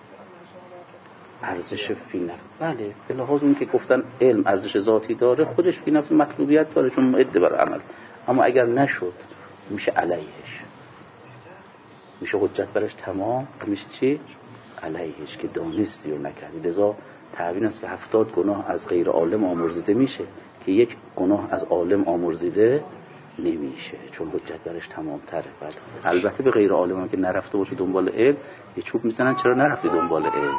ارزش فی نفس. بله به لحاظ اون که گفتن علم ارزش ذاتی داره خودش فی نفس مطلوبیت داره چون معده بر عمل اما اگر نشد میشه علیهش میشه حجت برش تمام میشه چی علیهش که دانستی و نکردی. لذا تعبیر است که هفتاد گناه از غیر عالم آمرزیده میشه که یک گناه از عالم آمرزیده نمیشه چون حجت برش تمام تره. بله البته به غیر عالم هم که نرفته باشه دنبال علم یه چوب میزنن چرا نرفتی دنبال علم.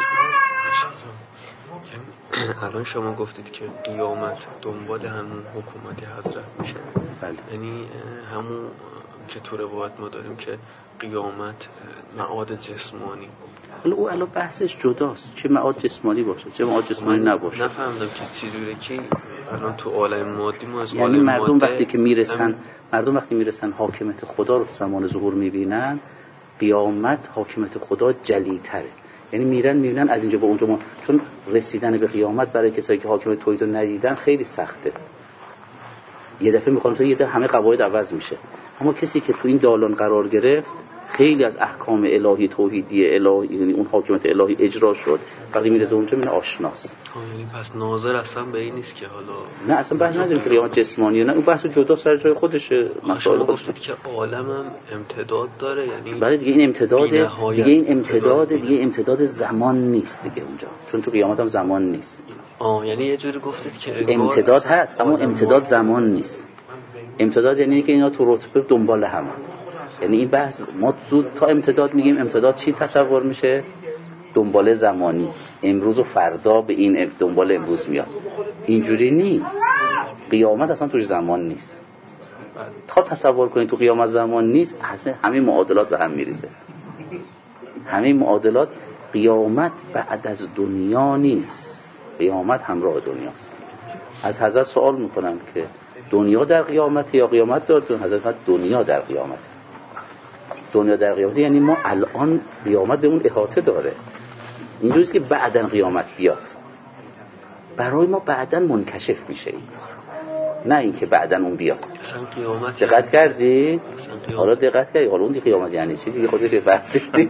الان شما گفتید که قیامت دنبال همون حکومت حضرت میشه. بله یعنی همون که تو روایت ما داریم که قیامت معاد جسمانی. حالا او الان بحثش جداست چه معاد جسمانی باشه چه معاد جسمانی نباشه. نفهمیدم که چی جوره که الان تو عالم مادی ما از یعنی عالم مردم ماده وقتی که میرسن هم... مردم وقتی میرسن حاکمیت خدا رو تو زمان ظهور میبینن قیامت حاکمیت خدا جلی‌تره. یعنی میرن میبینن از اینجا به اونجا ما چون رسیدن به قیامت برای کسایی که حاکمیت توحید رو ندیدن خیلی سخته. یه دفعه میخوام یه دفعه همه قواعد عوض میشه اما کسی که تو این دالان قرار گرفت خیلی از احکام الهی توحیدی الهی یعنی اون حاکمیت الهی اجرا شد وقتی میرسه اونجا میبینه آشناست. یعنی پس ناظر اصلا به این نیست که حالا نه اصلا بحث نداریم که قیامت جسمانیه نه اون بحث جدا سر جای خودشه. مسائل گفتید که عالم هم امتداد داره یعنی برای دیگه این امتداد دیگه این امتداد دیگه امتداد زمان نیست دیگه اونجا چون تو قیامت هم زمان نیست. آه یعنی یه جوری گفتید که امتداد هست اما امتداد زمان نیست. امتداد یعنی که اینا تو رتبه دنبال هم یعنی این بحث ما زود تا امتداد میگیم امتداد چی تصور میشه دنبال زمانی امروز و فردا به این دنبال امروز میاد. اینجوری نیست. قیامت اصلا توش زمان نیست. تا تصور کنید تو قیامت زمان نیست اصلا همه معادلات به هم میریزه. همه معادلات قیامت بعد از دنیا نیست قیامت همراه دنیاست. از حضرت سوال میکنن که دنیا در قیامت یا قیامت در دنیا؟ حضرت دنیا در قیامت. دنیا در قیامت یعنی ما الان قیامت به اون احاطه داره. اینجوریه که بعدن قیامت بیاد برای ما بعدن منکشف میشه نه اینکه بعدن اون بیاد. اصلا قیامت دقت کردی؟ حالا دقت کردی حالا اون دی قیامت یعنی چی دیگه خودش بحثی دیگه.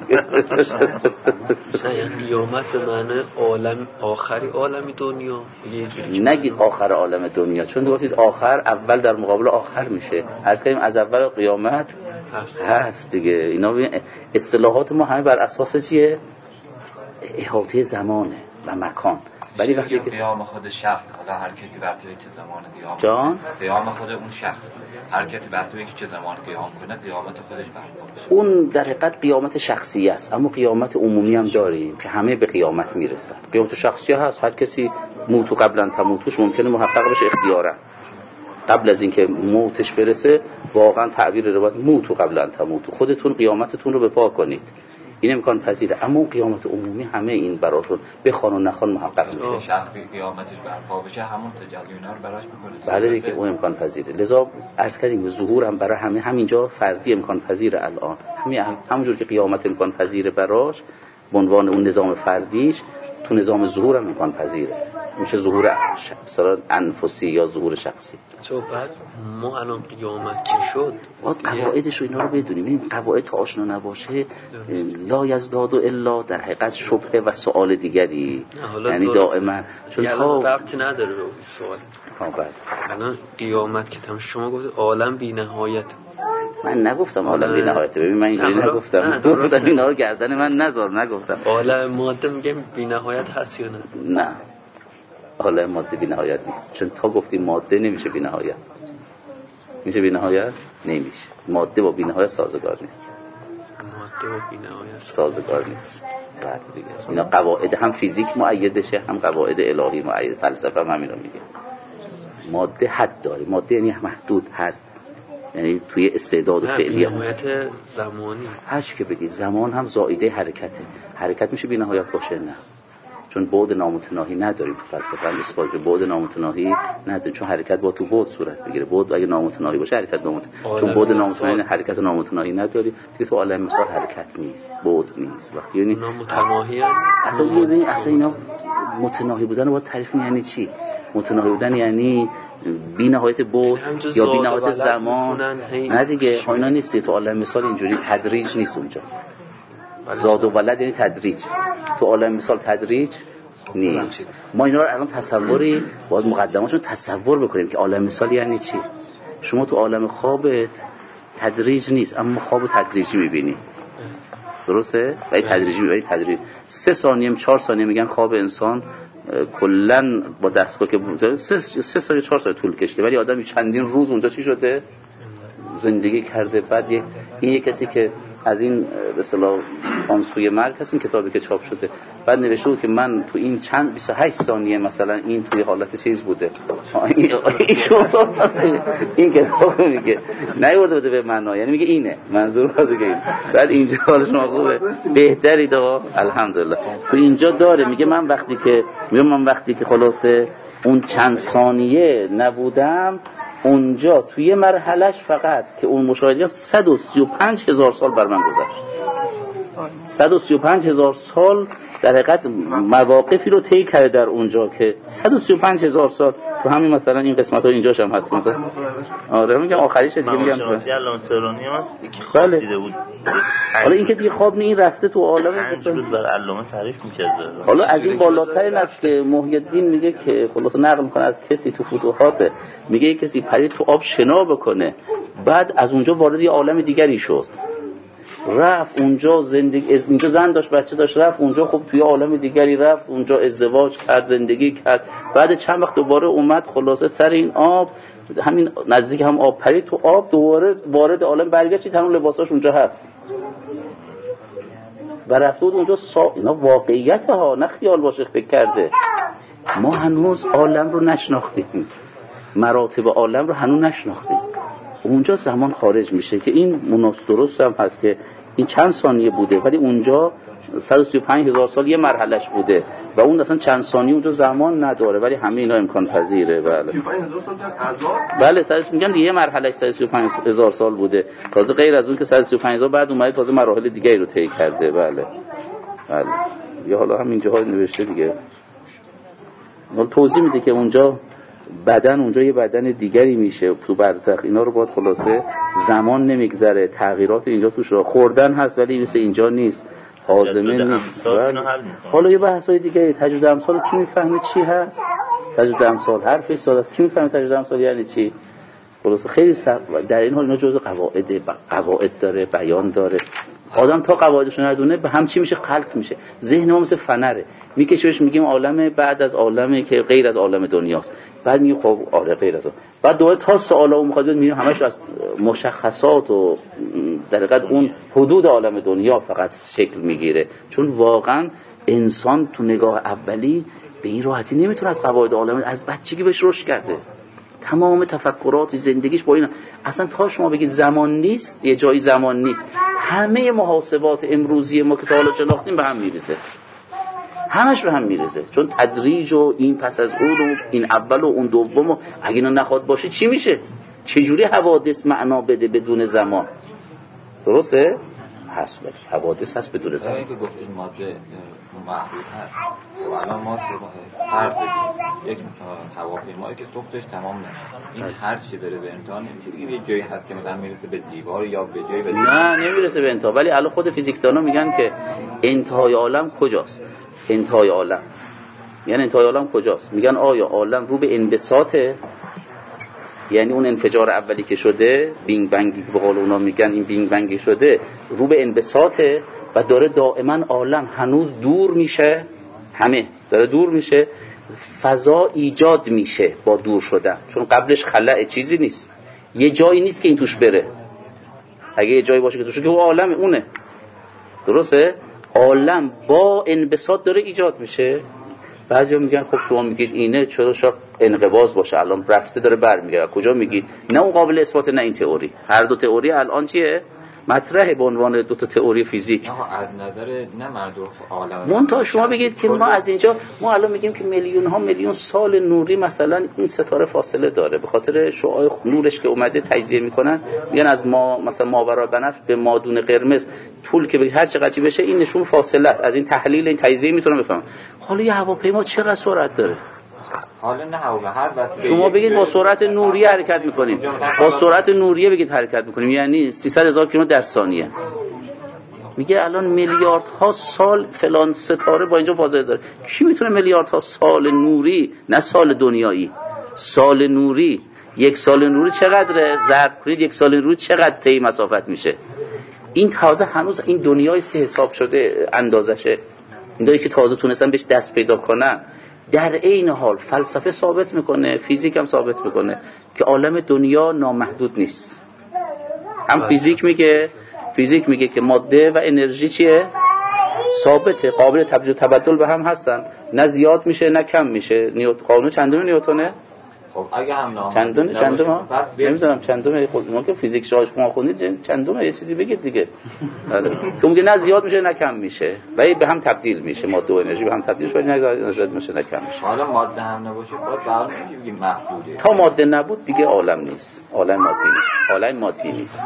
نه یعنی قیامت به معنی عالم آخری عالمی دنیا نگید آخر عالم دنیا چون گفتید آخر اول در مقابل آخر میشه. عرض کردیم از اول قیامت هست, هست دیگه. اینا اصطلاحات ما همه بر اساس چیه؟ احاطه زمانه و مکان. ولی وقتی که قیام خود شخص، حالا حرکتی بر توی چه زمان قیام جان قیام خود اون شخص، حرکتی بر توی چه زمان قیام کنه، قیامت خودش برپا بشه. اون در حقیقت قیامت شخصی است، اما قیامت عمومی هم داریم که همه به قیامت میرسن. قیامت شخصی هست، هر کسی موت قبلا تموتوش ممکنه محقق بشه اختیارا، قبل از اینکه موتش برسه. واقعا تعبیر روایت موت قبلا تموتو، خودتون قیامتتون رو بپا کنید، این امکان پذیره. اما اون قیامت عمومی همه این براشون بخوان و نخوان محقق میشه. شخصی قیامتش برپا بشه همون تجلینا رو براش میکنه. بله دیگه اون امکان پذیره. لذا عرض کردیم ظهور هم برای همه همینجا فردی امکان پذیره. الان همین همونجور که قیامت امکان پذیره براش به عنوان اون نظام فردیش، تو نظام ظهور هم امکان پذیره. میشه ظهور مثلا انفسی یا ظهور شخصی. تو بعد ما الان قیامت که شد باید قواعدش رو اینا رو بدونیم. این قواعد تا آشنا نباشه لا یزداد الا در حقیقت شبهه و سوال دیگری، یعنی دائما چون تا ربطی نداره به اون سوال. ها بعد الان قیامت که تمام شما گفتید عالم بی نهایت. من نگفتم عالم بی نهایت. ببین من اینجوری نگفتم، گفتم اینا رو گردن من نذار، نگفتم عالم ماده میگم بی نهایت هست یا نه؟ نه، عالم ماده بی نهایت نیست. چون تا گفتیم ماده نمیشه بی نهایت. میشه بی نهایت؟ نمیشه. ماده با بی نهایت سازگار نیست. ماده با بی نهایت سازگار نیست. بله دیگه. اینا قواعد هم فیزیک مؤیدشه، هم قواعد الهی مؤید. فلسفه هم همین رو میگه. ماده حد داره. ماده یعنی محدود، حد، یعنی توی استعداد و فعلی نهایت زمانی. هر چی که بگید زمان هم زائیده حرکته. حرکت میشه بی نهایت باشه؟ نه، چون بعد نامتناهی نداریم. تو فلسفه هم اثبات که بعد نامتناهی نداریم، چون حرکت با تو بعد صورت بگیره. بعد اگه نامتناهی باشه حرکت نامتناهی، چون بعد نامتناهی حرکت نامتناهی نداریم دیگه. تو عالم مثال حرکت نیست، بعد نیست. وقتی یعنی نامتناهی اصلا ببین اصلا اینا متناهی بودن رو باید تعریف کنی. یعنی چی متناهی بودن؟ یعنی بی نهایت بعد یا بی نهایت زمان. نه دیگه اینا نیست. تو عالم مثال اینجوری تدریج نیست. اونجا زاد و ولد یعنی تدریج. تو عالم مثال تدریج نیست. ما اینا رو الان تصوری باز مقدماتشون تصور بکنیم که عالم مثال یعنی چی. شما تو عالم خوابت تدریج نیست، اما خواب تدریجی می‌بینی، درسته؟ ولی تدریجی می‌بینی. تدریج سه ثانیه چهار ثانیه میگن خواب انسان کلا با دستگاه که سه سه سال چهار سال طول کشیده، ولی آدمی چندین روز اونجا چی شده زندگی کرده. بعد این یک کسی که از این به اصطلاح آنسوی مرگ هست، این کتابی که چاپ شده، بعد نوشته بود که من تو این چند بیست و هشت ثانیه مثلا این توی حالت چیز بوده. این کتاب میگه نیورده بوده به معنا، یعنی میگه اینه منظور از این. بعد اینجا حال شما خوبه بهتری دا الحمدلله. تو اینجا داره میگه من وقتی که میگه من وقتی که خلاصه اون چند ثانیه نبودم اونجا توی مرحلهش فقط که اون مشاهده صد و سی و پنج هزار سال بر من گذشت. صد و سی و پنج هزار سال در حقیقت مواقفی رو طی کرده در اونجا که صد و سی و پنج هزار سال تو همین مثلا این قسمت‌ها اینجاش هم هست مثلا. آره میگم آخریش دیگه میگم الان ترانی هست دیگه خواب دیده بود. حالا این که دیگه خواب نه، این رفته تو عالم مثلا بر علامه تعریف می‌کرده. حالا از این بالاتر این است که محی الدین میگه که خلاص نقل می‌کنه از کسی تو فتوحات، میگه کسی پرید تو آب شنا بکنه، بعد از اونجا وارد یه عالم دیگری شد، رفت اونجا زندگی، اینجا زن داشت بچه داشت، رفت اونجا خب توی عالم دیگری رفت اونجا ازدواج کرد، زندگی کرد، بعد چند وقت دوباره اومد خلاصه سر این آب، همین نزدیک هم آب پرید تو آب، دوباره وارد عالم برگشت، تمام لباساش اونجا هست و رفته بود اونجا. سا... اینا واقعیت ها، نه خیال باشه فکر کرده. ما هنوز عالم رو نشناختیم، مراتب عالم رو هنوز نشناختیم. اونجا زمان خارج میشه که این مناسب درست هم هست که این چند ثانیه بوده، ولی اونجا صد و سی و پنج هزار سال یه مرحلهش بوده و اون اصلا چند ثانیه اونجا زمان نداره، ولی همه اینا امکان پذیره. بله بله سرش میگم یه مرحله صد و سی و پنج هزار سال بوده، تازه غیر از اون که صد و سی و پنج هزار بعد اومده تازه مراحل دیگه رو طی کرده. بله بله یا حالا هم اینجاها نوشته دیگه، حالا توضیح میده که اونجا بدن اونجا یه بدن دیگری میشه تو برزخ. اینا رو باید خلاصه زمان نمیگذره، تغییرات اینجا توش رو خوردن هست ولی مثل اینجا نیست، هاضمه نیست. حالا یه بحثای دیگه تجدید امثال کی میفهمه چی هست؟ تجدید امثال حرفش ساده است، کی میفهمه تجدید امثال یعنی چی؟ خلاصه خیلی سخت در این حال اینا جزء قواعد قواعد داره، بیان داره. آدم تا قواعدش ندونه به هم چی میشه خلق میشه. ذهن ما مثل فنره، میکشیمش میگیم عالم بعد از عالمی که غیر از عالم دنیاست، بعد میگیم خب آره غیر از اون، بعد دوباره تا سوالا میخواد میگیم همش از مشخصات و در حقیقت اون حدود عالم دنیا فقط شکل میگیره. چون واقعا انسان تو نگاه اولی به این راحتی نمیتونه از قواعد عالم، از بچگی بهش رشد کرده، تمام تفکرات زندگیش با این. اصلا تا شما بگید زمان نیست، یه جایی زمان نیست، همه محاسبات امروزی ما که تا حالا شناختیم به هم میرسه، همش به هم میرسه. چون تدریج و این پس از اون و این اول و اون دوم و اگه اینا نخواد باشه چی میشه؟ چجوری حوادث معنا بده بدون زمان؟ درسته؟ هست ولی حوادث هست بدون زمان. اگه گفتین ماده محدود هست و الان ما فرض بدیم یک هواپیمایی که سوختش تمام نشه، این هر چی بره به انتها نمیشه، یه جایی هست که مثلا میرسه به دیوار یا به جایی به دیوار. نه نمیرسه به انتها، ولی الان خود فیزیکدانا میگن که انتهای عالم کجاست؟ انتهای عالم یعنی انتهای عالم کجاست؟ میگن آیا عالم رو به انبساطه، یعنی اون انفجار اولی که شده، بینگ بنگی که به قول اونا میگن این بینگ بنگی شده، رو به انبساطه و داره دائما عالم هنوز دور میشه، همه داره دور میشه، فضا ایجاد میشه با دور شدن، چون قبلش خلأ چیزی نیست، یه جایی نیست که این توش بره. اگه یه جایی باشه که توش که اون عالم اونه، درسته؟ عالم با انبساط داره ایجاد میشه. بعضیا میگن خب شما میگید اینه، چرا شاید انقباض باشه، الان رفته داره برمیگرده، کجا میگید؟ نه اون قابل اثبات نه این تئوری. هر دو تئوری الان چیه؟ مطرحه به عنوان دو تا تئوری فیزیک. نه از نظر نه مردم عالم. منتها شما بگید که ما از اینجا ما الان میگیم که میلیون ها میلیون سال نوری مثلا این ستاره فاصله داره، به خاطر شعاع نورش که اومده تجزیه میکنن، میگن از ما مثلا ماورای بنفش به مادون قرمز طول که هر چقدر چی بشه این نشون فاصله است. از این تحلیل این تجزیه میتونم بفهمم. حالا یه هواپیما چقدر سرعت داره؟ حالا نه هوا هر وقت شما بگید با سرعت نوری حرکت میکنیم، با سرعت نوریه بگید حرکت میکنیم، یعنی سیصد هزار کیلومتر در ثانیه. میگه الان میلیاردها سال فلان ستاره با اینجا فاصله داره. کی میتونه میلیاردها سال نوری، نه سال دنیایی، سال نوری، یک سال نوری چقدره؟ ضرب کنید یک سال نوری چقدر طی مسافت میشه؟ این تازه هنوز این دنیایی است که حساب شده اندازشه، این دایی که تازه تونستن بهش دست پیدا کنن. در عین حال فلسفه ثابت میکنه، فیزیک هم ثابت میکنه که عالم دنیا نامحدود نیست. هم فیزیک میگه فیزیک میگه که ماده و انرژی چیه؟ ثابته، قابل تبدیل و تبدل به هم هستن، نه زیاد میشه نه کم میشه. نیوتن قانون چندم نیوتنه؟ خب اگه هم نام چندم چندم نمیدونم چندم، خود ما که فیزیک شاش شما خوندید چندم یه چیزی بگید دیگه. آره که میگه نه زیاد میشه نه کم میشه، ولی به هم تبدیل میشه، ماده و انرژی به هم تبدیل میشه، نه زیاد میشه نه کم میشه. حالا ماده هم نباشه باید بعد میگیم محدوده. تا ماده نبود دیگه عالم نیست، عالم مادی نیست، عالم مادی نیست.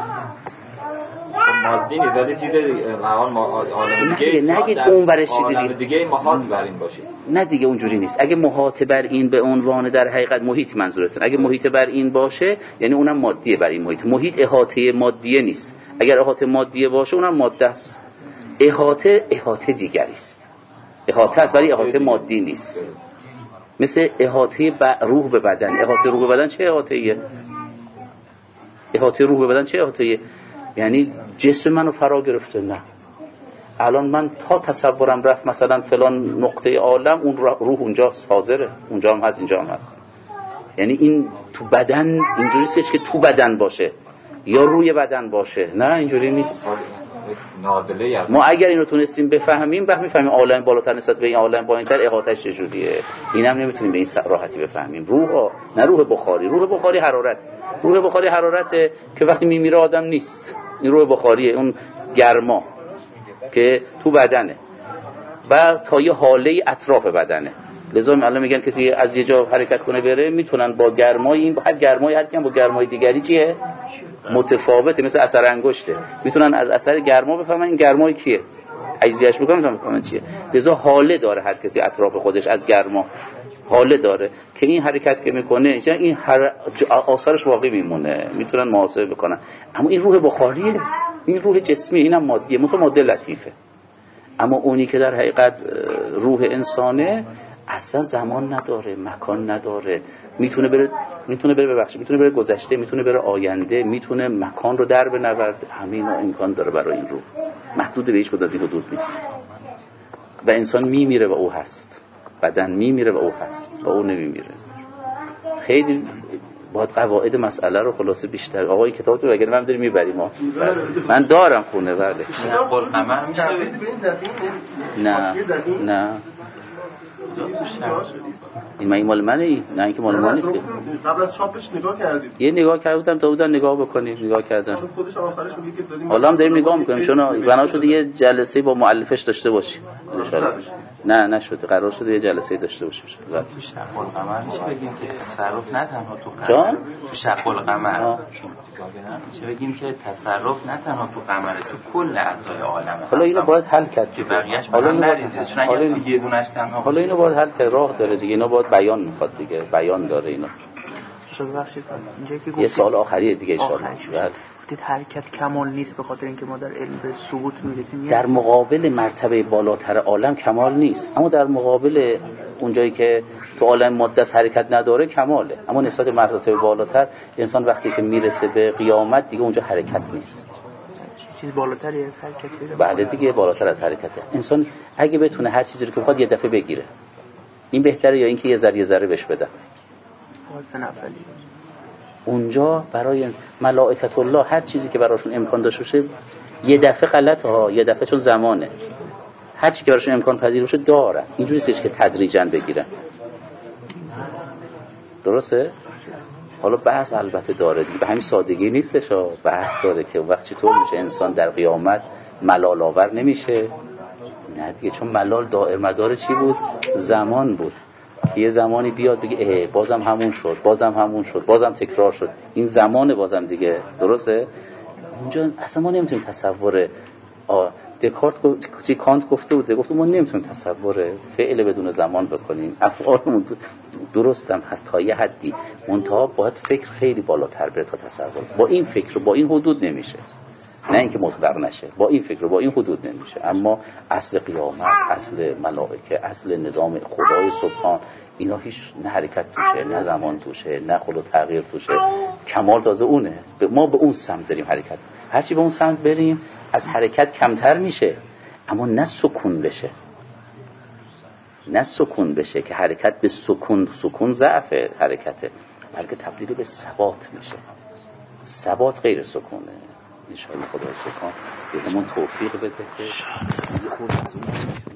مادی نیست ولی چیز روان عالم دیگه نگید اون برای چیزی دیگه عالم دیگه محاط بر این باشه. نه دیگه اونجوری نیست. اگه محاط بر این به عنوان در حقیقت محیط منظورتون، اگه محیط بر این باشه یعنی اونم مادیه بر این محیط. محیط احاطه مادیه نیست. اگر احاطه مادیه باشه اونم ماده است. احاطه احاطه دیگری است. احاطه است ولی احاطه مادی نیست. مثل احاطه روح به بدن. احاطه روح به بدن چه احاطه‌ایه؟ احاطه روح به بدن چه احاطه‌ایه؟ یعنی جسم منو فرا گرفته. نه الان من تا تصورم رفت مثلا فلان نقطه عالم، اون روح اونجا حاضره، اونجا هم هست اینجا هم هست. یعنی این تو بدن اینجوری نیست که تو بدن باشه یا روی بدن باشه، نه اینجوری نیست. ما اگر اینو تونستیم بفهمیم وقت میفهمیم عالم بالاتر نسبت به این عالم پایین‌تر احاطه‌اش چجوریه. اینم نمیتونیم به این راحتی بفهمیم. روح نه روح بخاری، روح بخاری حرارت، روح بخاری حرارته که وقتی میمیره آدم نیست. این روح بخاریه، اون گرما که تو بدنه و تا یه حاله اطراف بدنه. لذا الان میگن کسی از یه جا حرکت کنه بره، میتونن با گرمای این هر گرمای هر کم با گرمای دیگری چیه متفاوته، مثل اثر انگشته، میتونن از اثر گرما بفهمن این گرمای کیه، تجزیهش بکنن میتونن بفهمن چیه. لذا حاله داره هر کسی اطراف خودش از گرما، حاله داره که این حرکت که میکنه این هر... آثارش باقی میمونه، میتونن محاسبه بکنن. اما این روح بخاریه، این روح جسمی، اینم مادیه، متو ماده لطیفه. اما اونی که در حقیقت روح انسانه اصلا زمان نداره، مکان نداره، میتونه بره میتونه بره ببخشید میتونه بره گذشته، میتونه بره آینده، میتونه مکان رو در بنورد، همه اینا امکان داره برای این روح. محدود به هیچ کدوم از این حدود نیست و انسان میمیره و او هست، بدن میمیره و او هست و او نمیمیره. خیلی باید قواعد مسئله رو خلاصه بیشتر. آقای کتاب تو بگید من داریم میبریم ما. من دارم خونه بله. قمر میشه نه نه این من مال منه ای؟ نه اینکه مال ما نیست. قبل از چاپش نگاه کردید؟ یه نگاه کردم تا بودن نگاه بکنیم، نگاه کردم. خودش آخرش میگه که داریم حالا هم داریم نگاه میکنیم چون بنا شده یه جلسه با مؤلفش داشته باشیم. نه نشد، قرار شده یه جلسه داشته باشیم. تو شق القمر میشه بگیم که تصرف نه تنها تو قمر. جان؟ تو شق القمر میشه بگیم که تصرف نه تنها تو قمر، تو کل اجزای عالم. حالا اینو باید حل کرد که بقیه‌اش حالا نریزه چون اگه تو یه دونش تنها. حالا اینو باید حل کرد، راه داره دیگه، اینا باید بیان میخواد دیگه، بیان داره اینا. ببخشید اینجایی که یه سال آخریه دیگه ان شاءالله. گفتید حرکت کمال نیست به خاطر اینکه ما در علم به ثبوت میرسیم. در مقابل مرتبه بالاتر عالم کمال نیست، اما در مقابل اونجایی که تو عالم ماده حرکت نداره کماله. اما نسبت به مرتبه بالاتر انسان وقتی که میرسه به قیامت دیگه اونجا حرکت نیست. چیز بالاتری از حرکت پیدا. بله دیگه بالاتر از حرکته. انسان اگه بتونه هر چیزی رو که بخواد یه دفعه بگیره این بهتره یا اینکه یه ذره یه ذره بهش بده. اونجا برای ملائکت الله هر چیزی که براشون امکان داشته باشه یه دفعه غلط ها، یه دفعه چون زمانه هر چیزی که براشون امکان پذیر باشه دارن. اینجوری نیست که تدریجاً بگیرن. درسته؟ حالا بحث البته داره دیگه، به همین سادگی نیستش ها، بحث داره که وقت چطور میشه انسان در قیامت ملال آور نمیشه. نه دیگه، چون ملال دائر مدار چی بود؟ زمان بود که یه زمانی بیاد بگه اه بازم همون شد، بازم همون شد، بازم تکرار شد. این زمان بازم دیگه. درسته؟ اونجا اصلا ما نمیتونیم تصور دکارت چی کانت گفته بود، گفت ما نمیتونیم تصور فعل بدون زمان بکنیم. افعالمون درست هم هست تا یه حدی، منتها باید فکر خیلی بالاتر بره تا تصور. با این فکر با این حدود نمیشه، نه اینکه مطلق نشه، با این فکر با این حدود نمیشه. اما اصل قیامت، اصل ملائکه، اصل نظام خدای سبحان، اینا هیچ نه حرکت توشه، نه زمان توشه، نه خلو تغییر توشه. کمال تازه اونه. ما به اون سمت داریم حرکت. هرچی به اون سمت بریم از حرکت کمتر میشه، اما نه سکون بشه، نه سکون بشه که حرکت به سکون، سکون ضعف حرکته، بلکه تبدیل به ثبات میشه. ثبات غیر سکونه. ان شاء الله خدای سبحان بهمون توفیق بده که یه خورده